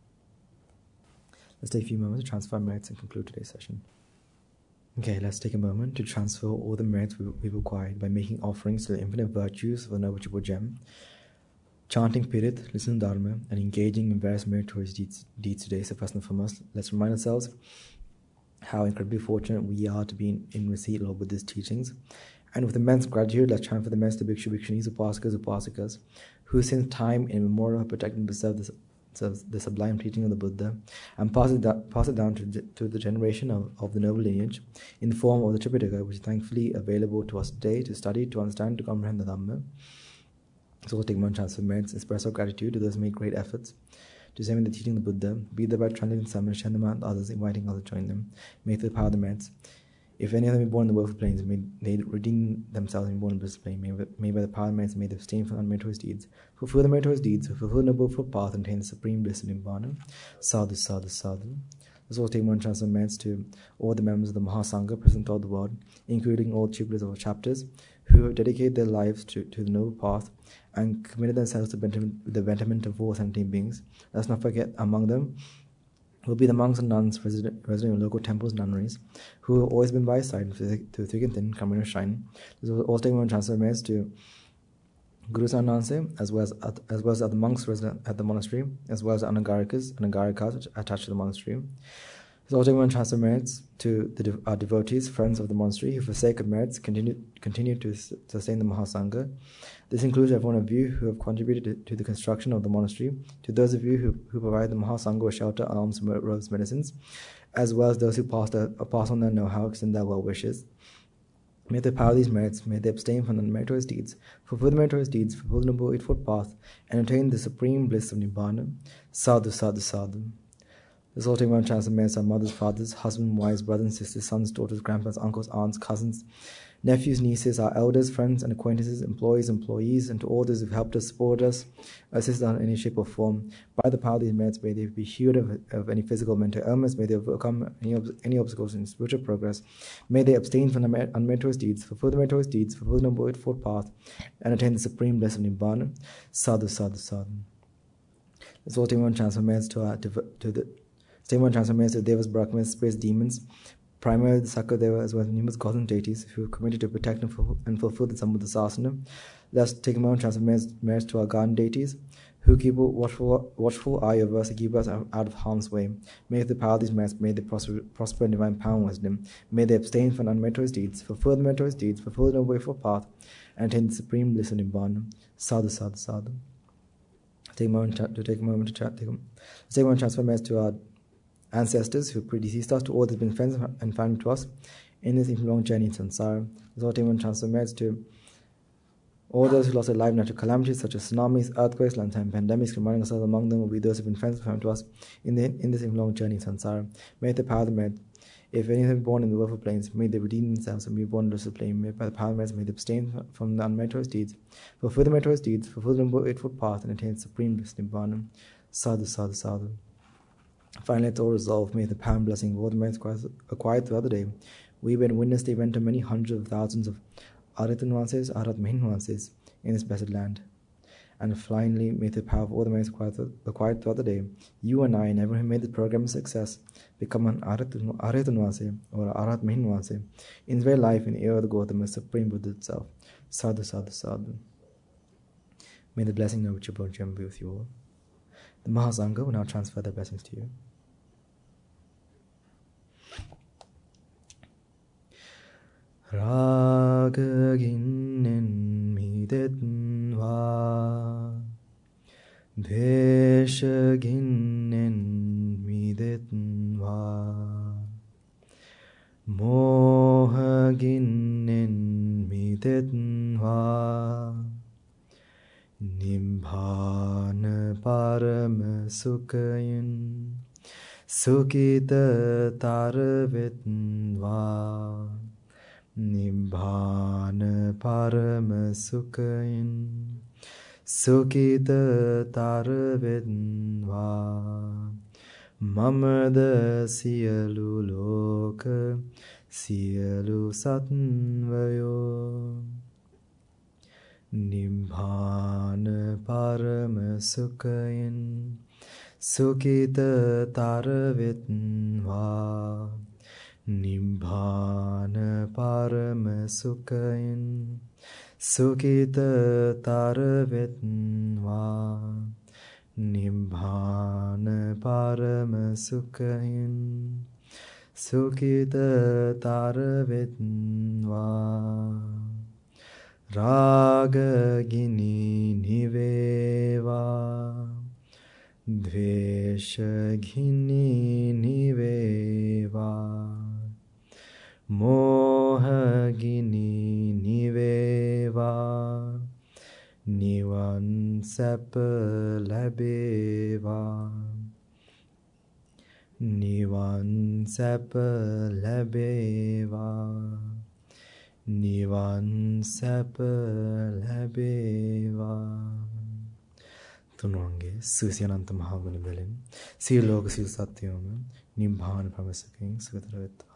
Let's take a few moments to transfer merits and conclude today's session. Okay, let's take a moment to transfer all the merits we've acquired by making offerings to the infinite virtues of the Noble Triple Gem, chanting Pirit, listening to Dharma, and engaging in various meritorious deeds today. So first and foremost, let's remind ourselves how incredibly fortunate we are to be in receipt of Buddha's teachings. And with immense gratitude, let's chant for the Master Bhikshu, Bhikshunis, Upasakas, Upasikas, who since time immemorial have protected and preserved the sublime teaching of the Buddha, and pass it down to the generation of the noble lineage in the form of the Tripitaka, which is thankfully available to us today to study, to understand, to comprehend the Dhamma. So we'll take one chance for merits, express our gratitude to those who make great efforts to examine the teaching of the Buddha, be thereby translating some and share them out to others, inviting others to join them. May through the power of the merits, if any of them be born in the woeful plains, may they redeem themselves and be born in bliss plain. May by the power of the merits, may they abstain from unmeritorious deeds, fulfill the meritorious deeds, fulfill the noble path, and attain the supreme bliss of Nibbana. Sadhu, sadhu, sadhu. Let's also take one chance of merits to all the members of the Mahasangha present throughout the world, including all pupils of our chapters, who have dedicated their lives to the noble path and committed themselves to the betterment of all sentient beings. Let's not forget among them will be the monks and nuns resident in local temples and nunneries, who have always been by his side through thick and thin, coming to shine. This will also take one chance of merits to Guru Sananse, as well as other monks resident at the monastery, as well as the Anagarikas attached to the monastery. This will also take one chance of merits to our devotees, friends of the monastery, who for sake of merits continue to sustain the Mahasangha. This includes every one of you who have contributed to the construction of the monastery, to those of you who provide the Mahasangha with shelter, alms, robes, medicines, as well as those who pass on their know-how, extend their well wishes. May the power of these merits, may they abstain from the meritorious deeds, fulfill the meritorious deeds, fulfill the noble eightfold path, and attain the supreme bliss of Nibbana. Sadhu, sadhu, sadhu. This all take one chance of merits our mothers, fathers, husbands, wives, brothers and sisters, sons, daughters, grandparents, uncles, aunts, cousins, nephews, nieces, our elders, friends and acquaintances, employees, employees, and to all those who've helped us, supported us, assisted us in any shape or form. By the power of these merits, may they be healed of any physical or mental ailments, may they overcome any obstacles in spiritual progress, may they abstain from unmeritorious deeds, fulfill the meritorious deeds, fulfill the noble eightfold path, and attain the supreme bliss of Nibbana. Sadhu, sadhu, sadhu. Let's all take one chance for merits to the same one chance for merits to Devas, Brahmanas, spirits, demons, primarily the Sakadeva, as well as numerous gods and deities who are committed to protect and fulfill the Sambuddha Sasana. Let's take a moment chance of merits to our garden deities who keep a watchful eye over us and keep us out of harm's way. May the power of these merits, may they prosper in divine power and wisdom. May they abstain from unmeritorious deeds, fulfill the meritorious deeds, fulfill the noble eightfold path, and attain the supreme bliss of Nibbana. Sadhu, sadhu, sadhu. Take a moment to transfer merits to our ancestors who predeceased us, to all that have been friends and family to us in this long journey in samsara. Let's all take one transfer merits to all those who lost their life in natural calamities such as tsunamis, earthquakes, long-time pandemics. Reminding ourselves among them will be those who have been friends and family to us in this long journey in samsara. May the power of the merit, if any have been born in the willful planes, may they redeem themselves and be born in the plane. May by the power of the merits, may they abstain from the unmeritorious deeds, fulfill the meritorious deeds, fulfill the noble eightfold path, and attain supreme bliss Nibbana. Sadhu, sadhu, sadhu. Finally, let's all resolve, may the power and blessing of all the merits acquired throughout the day, we bear witness the event of many hundreds of thousands of Arhat nuances, Arhat Mahin nuances in this blessed land. And finally, may the power of all the merits acquired throughout the day, you and I and everyone who made the program a success, become an Arhat nuance or Arhat Mahin nuance in his very life in the era of the Gautama, Supreme Buddha itself. Sadhu, sadhu, sadhu. May the blessing of Chibodjam be with you all. The Mahasangha will now transfer their blessings to you. Raga ginnen midetva, Dvesha ginnen midetva, Moha ginnen midetva, Nibbana parama sukhayin, Sukhita taravetva, Nibbana parama sukhayin, Sukhita taravetva, Mamada siyalu loka, siyalu satvayo, Nibbana parama sukhayin, Sukhita taravetva, Nibbana parama sukhayin, Sukhita taravetva, Nibbana parama sukhayin, Sukhita taravetva. Raga gini niveva, Dvesha gini niveva, Moha gini niveva, Nivan sapa labeva, Nivan sapa labeva, Nivan sapa labeva. Tunwange Susyananta Mahavana Belin, Siloka Sil Satyam, Nibbana Parama Sukhayin, Sukhita